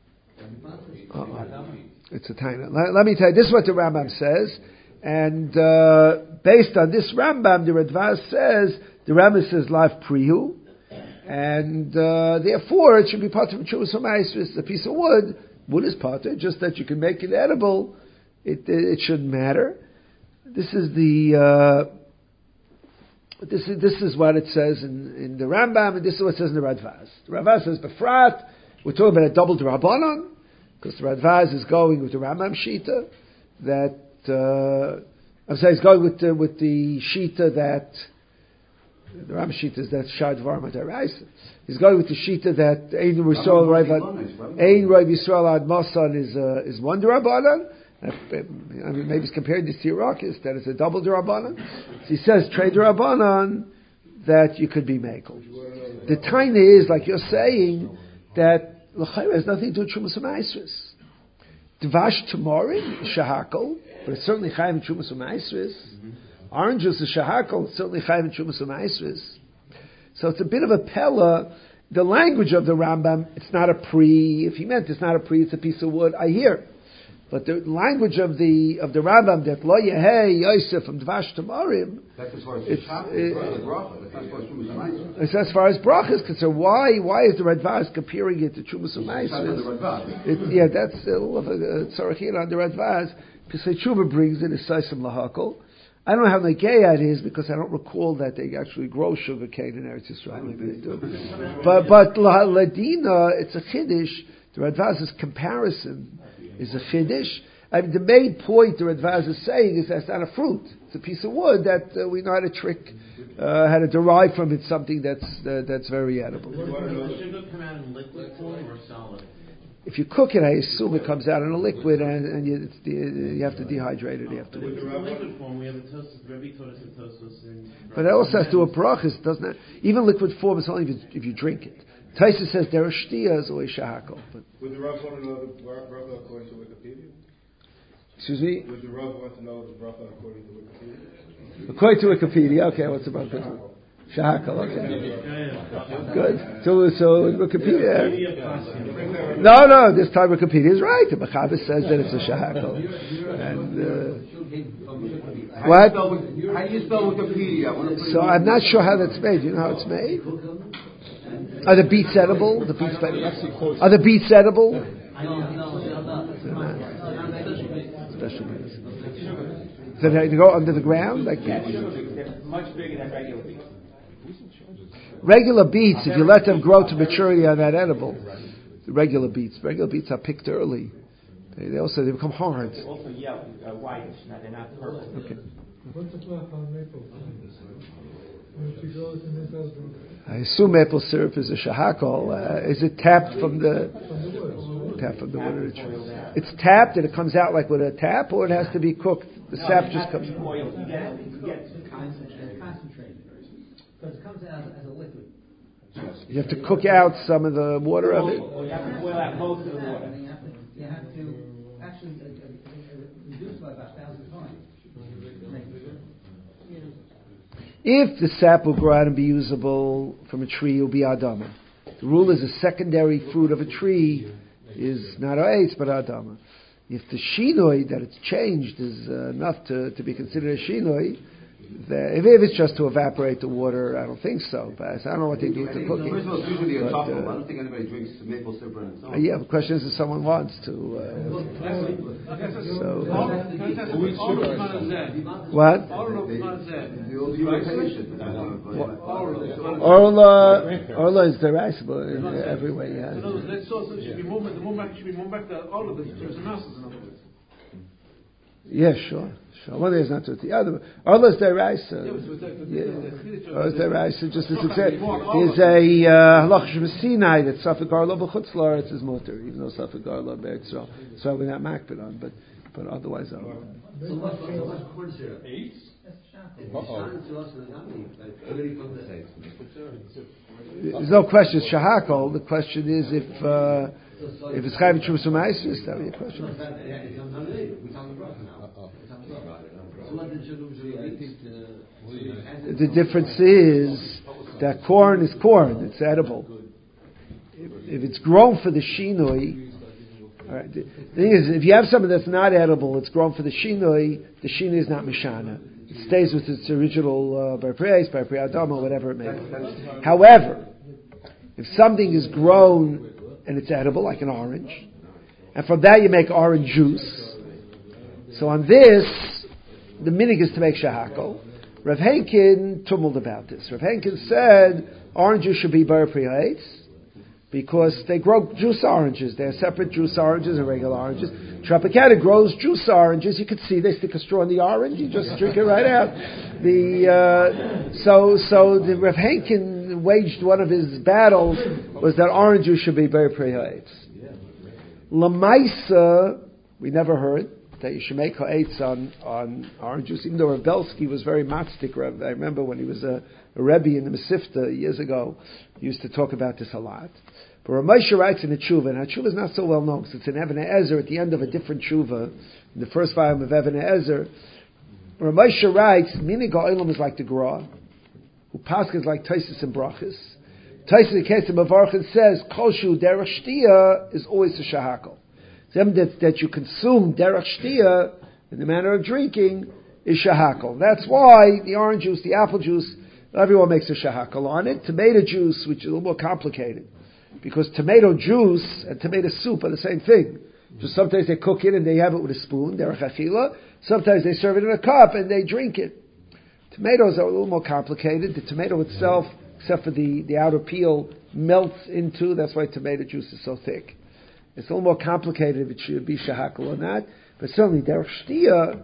Speaker 1: It's a tiny. Let me tell you, this is what the Rambam says, and based on this Rambam, the Radvaz says the Rambam says life prihu, and therefore it should be part of a Trumas Maasros. A piece of wood. Wood is part of it, just that you can make it edible. It shouldn't matter. This is the. This is what it says in the Rambam, and this is what it says in the Radvaz. The Radvaz says, Befrat, we're talking about a double D'Rabbanan, because the Radvaz is going with the Rambam Shita, that, he's going with the Shita that, the Rambam Shita is that Shad Varma Daraisa. He's going with the Shita that Ein Rav Yisrael Ad Masan is one D'Rabbanan. I mean, maybe he's comparing this to Yerakis, that it's a double D'Rabbanan. So he says, trade D'Rabbanan, that you could be makel. The tiny is, like you're saying, that L'chayra has nothing to do with Trumas Maasros. Dvash Tamarim, Shahakal, but it's certainly Chayim in Trumas Maasros. Orange juice is Shahakal, it's certainly Chayim in Trumas Maasros. So it's a bit of a pella. The language of the Rambam, it's not a pri. If he meant it's not a pri, it's a piece of wood, I hear. But the language of the Rambam that lo yehei Yosef from Dvash Tamarim,
Speaker 3: that's as far as
Speaker 1: it's as far as bracha is concerned. Why is the Radvaz comparing it to Trumas Maasros? Yeah, that's tzarachin on the Radvaz. Because the Tshuva brings it as Saisim Lahakol. I don't know how Negeyat is because I don't recall that they actually grow sugar cane in Eretz Yisrael. Maybe they do. But Ladina, it's a chiddush. The Radvaz's comparison is a chiddush. I mean, the main point the Radvaz is saying is that it's not a fruit; it's a piece of wood that we know how to trick, how to derive from it something that's very edible.
Speaker 5: Does the sugar come out in liquid form or solid?
Speaker 1: If you cook it, I assume it comes out in a liquid, and you have to dehydrate it afterwards.
Speaker 5: If it's in liquid form, we have a toast. Rebbe taught us a toast.
Speaker 1: But it also has to do with brachas, doesn't it? Even liquid form is only if you drink it. Taisa says there are shtiyas or shahakal.
Speaker 8: Would the Rav want to know the bracha according to Wikipedia?
Speaker 1: Excuse me?
Speaker 8: Would the Rav want to know the bracha according to Wikipedia?
Speaker 1: According to Wikipedia, okay, what's the bracha? Shahakal, okay. Good. So Wikipedia. No, this time Wikipedia is right. The Mechaber says that it's a shahakal. And what?
Speaker 3: How do you spell Wikipedia?
Speaker 1: So I'm not sure how that's made. You know how it's made? Are the beets edible? Are the beets edible?
Speaker 2: No.
Speaker 1: Special beets. So they go under the ground like beets?
Speaker 5: They're much bigger than regular beets.
Speaker 1: Regular beets, if you let them grow to maturity, are not edible. The regular beets are picked early. They become hard.
Speaker 5: They're also yellow, whitish. They're not purple.
Speaker 1: Okay.
Speaker 9: What's the bracha on maple? When she goes in this oven.
Speaker 1: I assume maple syrup is a shahakal. Is it tapped from the
Speaker 9: wood?
Speaker 1: Tapped from the wood. It's tapped and it comes out like with a tap, or it has to be cooked. The sap just comes.
Speaker 4: Oil. You get concentrated. Because it comes out as a liquid.
Speaker 1: You have to cook out some of the water of it.
Speaker 5: Or you have to boil out most of the water.
Speaker 11: You have to actually reduce by about 1,000 times.
Speaker 1: If the sap will grow out and be usable from a tree, it will be Adama. The rule is a secondary fruit of a tree is not Ha'etz, but Adama. If the shinoi, that it's changed, is enough to be considered a shinoi, if it's just to evaporate the water, I don't think so. But I don't know what they do with the cooking.
Speaker 3: First of all, it's usually a chocolate. I don't think anybody drinks maple syrup on its own.
Speaker 1: Yeah, the question is if someone wants to. What? Orla is the rice, but every way, yeah.
Speaker 6: Let's also should be movement. The movement should be movement to all of it. There's an answer, in other words.
Speaker 1: Yeah, sure. One is not to the other. Orla is the rice. Orla is the rice. Just as it said, there's a halach from Sinai that Safek Orla b'chutz la'aretz is mutter, even though Safek Orla b'Eretz. So we're not makbid on, but otherwise.
Speaker 4: So what's corn syrup?
Speaker 1: There's no question. It's shahakol. The question is if it's chayv trus u'maisus, that would be a question. The difference is that corn is corn; it's edible. If it's grown for the shinoi, all right, the thing is, if you have something that's not edible, it's grown for the shinoi is not mishana. It stays with its original bar adama, whatever it may be. However, if something is grown and it's edible, like an orange, and from that you make orange juice, so on this, the minig is to make shahakol. Rav Henkin tumbled about this. Rav Henkin said orange juice should be bar priyates because they grow juice oranges. They're separate juice oranges and regular oranges. Tropicana grows juice oranges. You could see they stick a straw in the orange. You just drink it right out. So the Rav Henkin waged one of his battles was that orange juice should be bar priyates. Lamaisa, we never heard that you should make ha'etz on orange juice, even though Rav Belsky was very matzdik. I remember when he was a Rebbe in the Mesivta years ago, he used to talk about this a lot. But Rav Moshe writes in the Tshuva, and Tshuva is not so well known because it's in Even HaEzer at the end of a different Tshuva, in the first volume of Even HaEzer. Rav Moshe writes, Minig ha'olam is like the Gra, Upaska is like Taisus and Brachas. Taisus in the case of Mavarchan says, Koshu derech shtia is always a shahakal. That you consume derech shtia in the manner of drinking is shahakal. That's why the orange juice, the apple juice, everyone makes a shahakal on it. Tomato juice, which is a little more complicated, because tomato juice and tomato soup are the same thing. Just sometimes they cook it and they have it with a spoon, derech achila. Sometimes they serve it in a cup and they drink it. Tomatoes are a little more complicated. The tomato itself, except for the outer peel, melts into. That's why tomato juice is so thick. It's a little more complicated if it should be shahakal or not, but certainly derech shtia,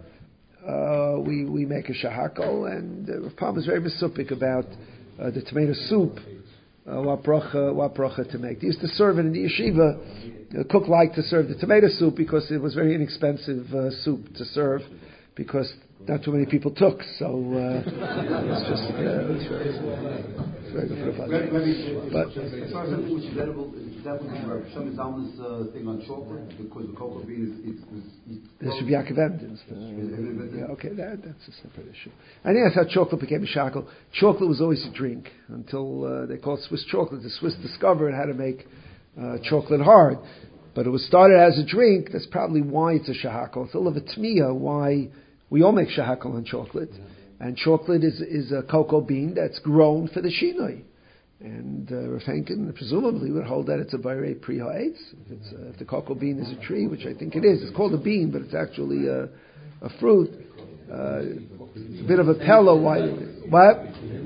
Speaker 1: we make a shahakal, and Rav Palm is very mesupik about the tomato soup, what bracha to make. They used to serve it in the yeshiva. The cook liked to serve the tomato soup because it was very inexpensive soup to serve, because not too many people took, so it's just it's very good for a
Speaker 3: But as far as something which is edible, that would be Rav Shlomo Zalman's thing on chocolate, because the cocoa bean is
Speaker 1: there should be Yaakov Emden's. Yeah, okay, that's a separate issue. I think that's how chocolate became a shackle. Chocolate was always a drink until they called it Swiss chocolate. The Swiss discovered how to make chocolate hard, but it was started as a drink. That's probably why it's a shahakal. It's a little bit tmiya why we all make shahakal on chocolate, and chocolate is a cocoa bean that's grown for the shinoi. And Rav Henkin presumably would hold that it's a bayre pri ha'etz. If the cocoa bean is a tree, which I think it is. It's called a bean, but it's actually a fruit. It's a bit of a pillow. Why? What?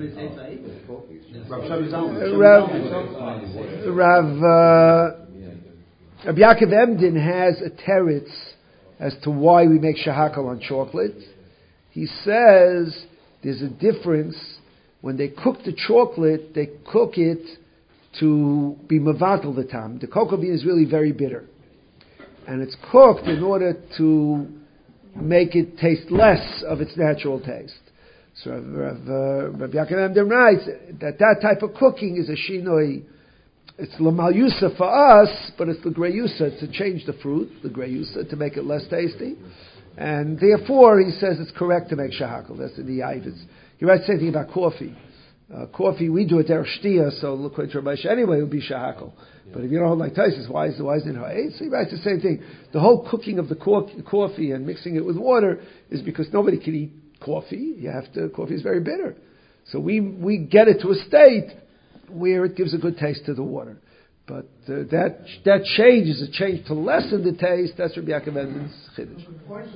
Speaker 1: Rabbi Yaakov Emden has a teretz as to why we make shahakal on chocolate. He says there's a difference. When they cook the chocolate, they cook it to be mevatel the tam. The cocoa bean is really very bitter. And it's cooked in order to make it taste less of its natural taste. So Rabbi Yaakov Emden writes that type of cooking is a shinoi. It's l'mal yusa for us, but it's the grey yusa to change the fruit, the grey yusa, to make it less tasty. And therefore, he says it's correct to make shahakal. That's in the Yavitz. He writes the same thing about coffee. Coffee, we do it derech shtia, so look at Ramesh anyway, it would be shahakal. But if you don't hold like Taisus, why is it in ha'etz? So he writes the same thing. The whole cooking of the coffee and mixing it with water is because nobody can eat coffee. Coffee is very bitter. So we get it to a state where it gives a good taste to the water. But that change is a change to lessen the taste. That's Rabbi Yaakov Emden's chiddush.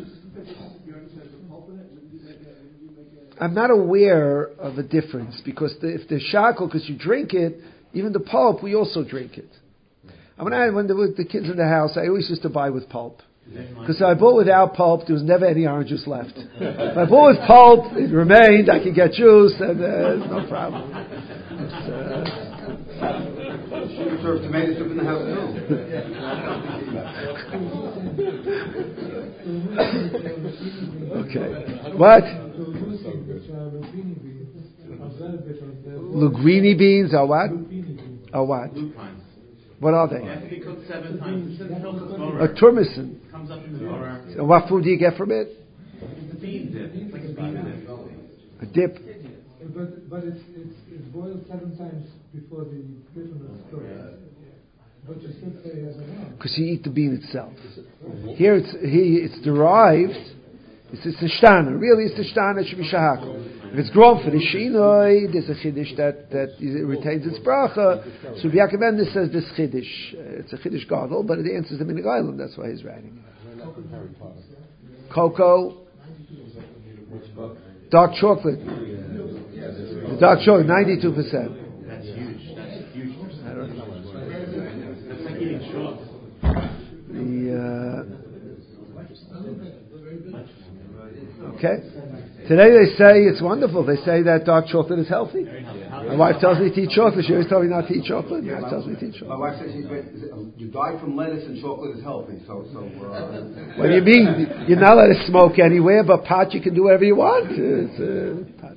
Speaker 1: I'm not aware of a difference because if the shackle, because you drink it, even the pulp, we also drink it. When there were the kids in the house, I always used to buy with pulp. Because I bought without pulp, there was never any orange juice left. If I bought with pulp, it remained, I could get juice, and no problem.
Speaker 3: You serve tomato soup in the house too.
Speaker 1: Okay. What? Linguine beans are what? Are what? What are they?
Speaker 6: They have to be cooked 7 times.
Speaker 1: A turmison.
Speaker 6: Comes up in the Torah.
Speaker 1: So what food do you get from it?
Speaker 6: It's a bean dip. It's like a bean dip.
Speaker 1: A dip.
Speaker 9: But it's boiled 7 times before the different story. But you still say as a no.
Speaker 1: Because you eat the bean itself. Here it's derived. It's a shtana. Really, it's a shtana. It should be shahakal. If it's grown for the shinoi, there's a chiddush that it retains its bracha. So Rabbi Yaakov Emden says this chiddush. It's a chiddush gadol, but it answers the minig island. That's why he's writing it. Cocoa, dark chocolate. The dark chocolate, 92%.
Speaker 6: That's huge. That's huge.
Speaker 1: I don't know.
Speaker 6: That's like eating straw.
Speaker 1: Okay. Today they say it's wonderful. They say that dark chocolate is healthy. My wife tells me to eat chocolate. She always tells me not to eat chocolate. My wife tells me to eat chocolate.
Speaker 3: My wife says you die from lettuce and chocolate is healthy. What
Speaker 1: do you mean? You're not allowed to smoke anywhere, but pot you can do whatever you want. Pot.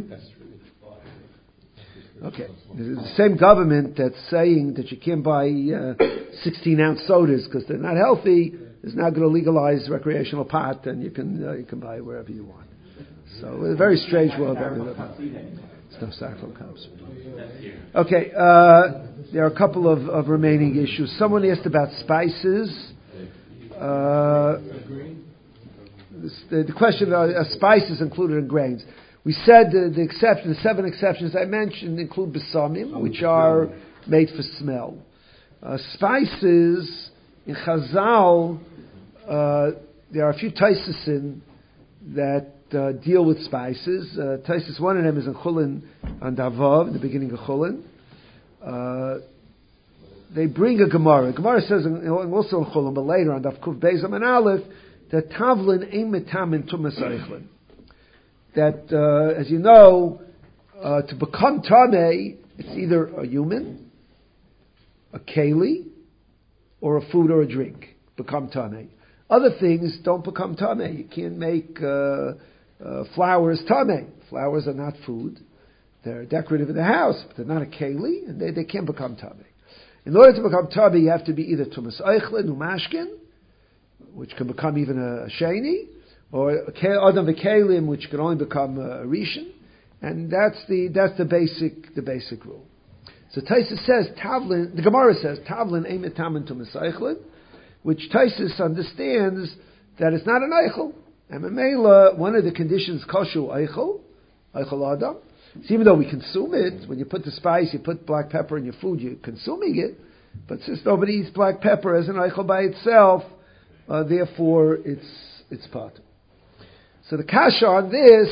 Speaker 1: Okay. The same government that's saying that you can't buy 16-ounce sodas because they're not healthy is now going to legalize recreational pot, and you can buy it wherever you want. So a very strange world that we live in. It's no styrofoam cups. Okay, there are a couple of remaining issues. Someone asked about spices. The question of spices included in grains. We said the 7 exceptions I mentioned include besamim, which are made for smell. Spices in Chazal, there are a few taisus that deal with spices. Taisus, one of them is in Chulin on Davav, in the beginning of Chulin. They bring a Gemara. Gemara says, also in Chulin, but later on Dav Kuf Beis and Aleph, that Tavlin ein metamin tumas eichlin. That, as you know, to become tamei, it's either a human, a keli, or a food or a drink. Become tamei. Other things don't become tamei. You can't make flowers tamei. Flowers are not food. They're decorative in the house, but they're not a keli, and they can't become tamei. In order to become tamei, you have to be either tumas eichlin, umashkin, which can become even a sheni, or Adam v'kelim, which can only become a rishon, and that's the basic rule. So Taisus says Tavlin. The Gemara says Tavlin ein metamin tumas eichlin, which Taisus understands that it's not an eichel. And Mamela, one of the conditions koshu eichel adam. So even though we consume it, when you put the spice, you put black pepper in your food, you're consuming it. But since nobody eats black pepper as an eichel by itself, therefore it's part. So the kasha on this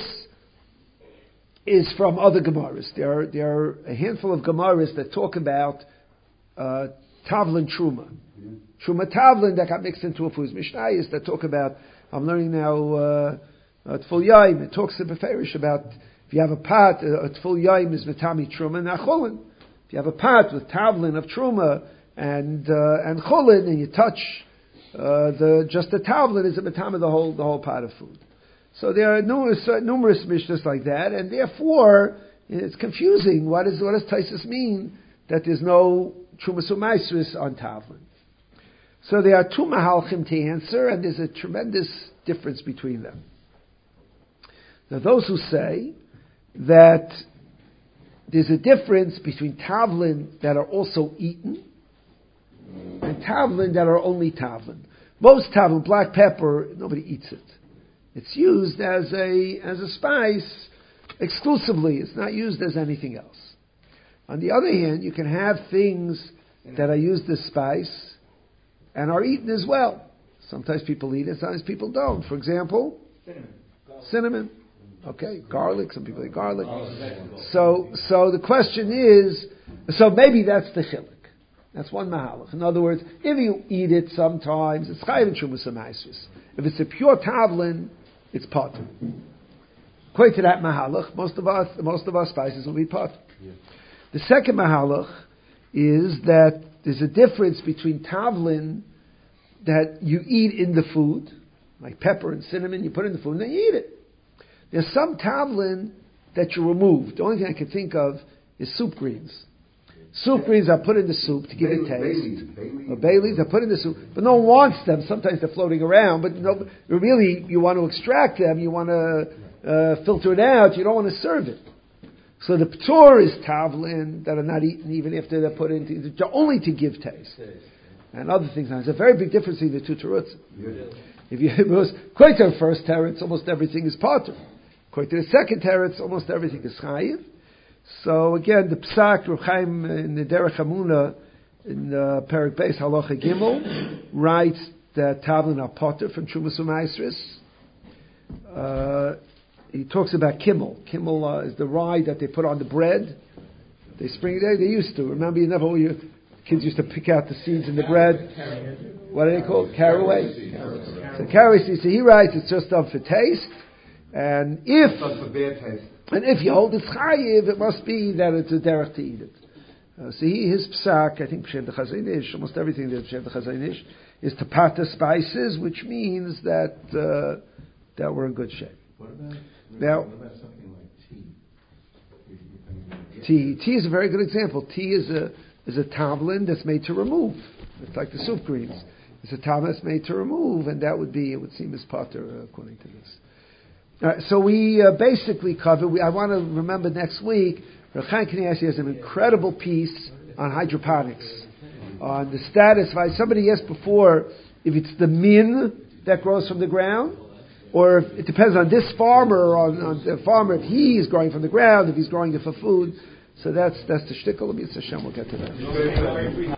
Speaker 1: is from other Gemaras. There are a handful of Gemaras that talk about Tavlin Truma. Truma Tavlin that got mixed into a food. Mishnayos that talk about, I'm learning now, Tful Yaim. It talks in Beferish about if you have a pot, Tful Yaim is Metami Truma Nacholin. If you have a pot with Tavlin of Truma and Cholin and you touch just the Tavlin, is a Metami the whole pot of food. So there are numerous Mishnahs like that, and therefore it's confusing. What does Taisus mean that there's no Trumas U'Maisris on Tavlin? So there are two Mahalchim to answer, and there's a tremendous difference between them. Now those who say that there's a difference between Tavlin that are also eaten and Tavlin that are only Tavlin. Most Tavlin, black pepper, nobody eats it. It's used as a spice exclusively. It's not used as anything else. On the other hand, you can have things that are used as spice and are eaten as well. Sometimes people eat it, sometimes people don't. For example, cinnamon. Okay, garlic. Some people eat garlic. So the question is, so maybe that's the chiluk. That's one mahalach. In other words, if you eat it sometimes, it's chayiv in Trumas U'Maisros. If it's a pure tavlin, it's potter. According to that mahalach, most of our spices will be potter. Yeah. The second mahalach is that there's a difference between tavlin that you eat in the food, like pepper and cinnamon, you put in the food and then you eat it. There's some tavlin that you remove. The only thing I can think of is soup greens. Soup greens are put in the soup to give it taste. Bay leaves are put in the soup, but no one wants them. Sometimes they're floating around, but no, really you want to extract them, you want to filter it out, you don't want to serve it. So the p'tur is tavlin that are not eaten even after they're put into, only to give taste. And other things. Now, there's a very big difference between the two terutzim. If you according to the first teretz, almost everything is potter. According to the second teretz, almost everything is chayiv. So again, the Psak Reb Chaim in the Derech Hamuna in Perek Beis Halacha Gimel writes that tavlin are potter from Trumas U'Maisros. He talks about kimmel. Kimmel is the rye that they put on the bread. They spring it. They used to. Remember, your kids used to pick out the seeds in the bread. What are they called? Caraway. So caraway seeds. So he writes it's just done for taste, and if you hold it chayiv, it must be that it's a derech to eat it. So his psak, I think Pshem the Chazon Ish, almost everything that Pshem the Chazon Ish is to pata spices, which means that we're in good shape.
Speaker 4: What about something like tea?
Speaker 1: Tea is a very good example. Tea is a tavlin that's made to remove. It's like the soup greens. It's a tavlin that's made to remove, and that would seem as potter according to this. All right, so we basically cover. I want to remember next week. Rav Chaim Kanievsky has an incredible piece on hydroponics, on the status. Somebody asked before if it's the min that grows from the ground, or if it depends on this farmer, on the farmer if he is growing from the ground, if he's growing it for food. So that's the shtickle. We'll get to that.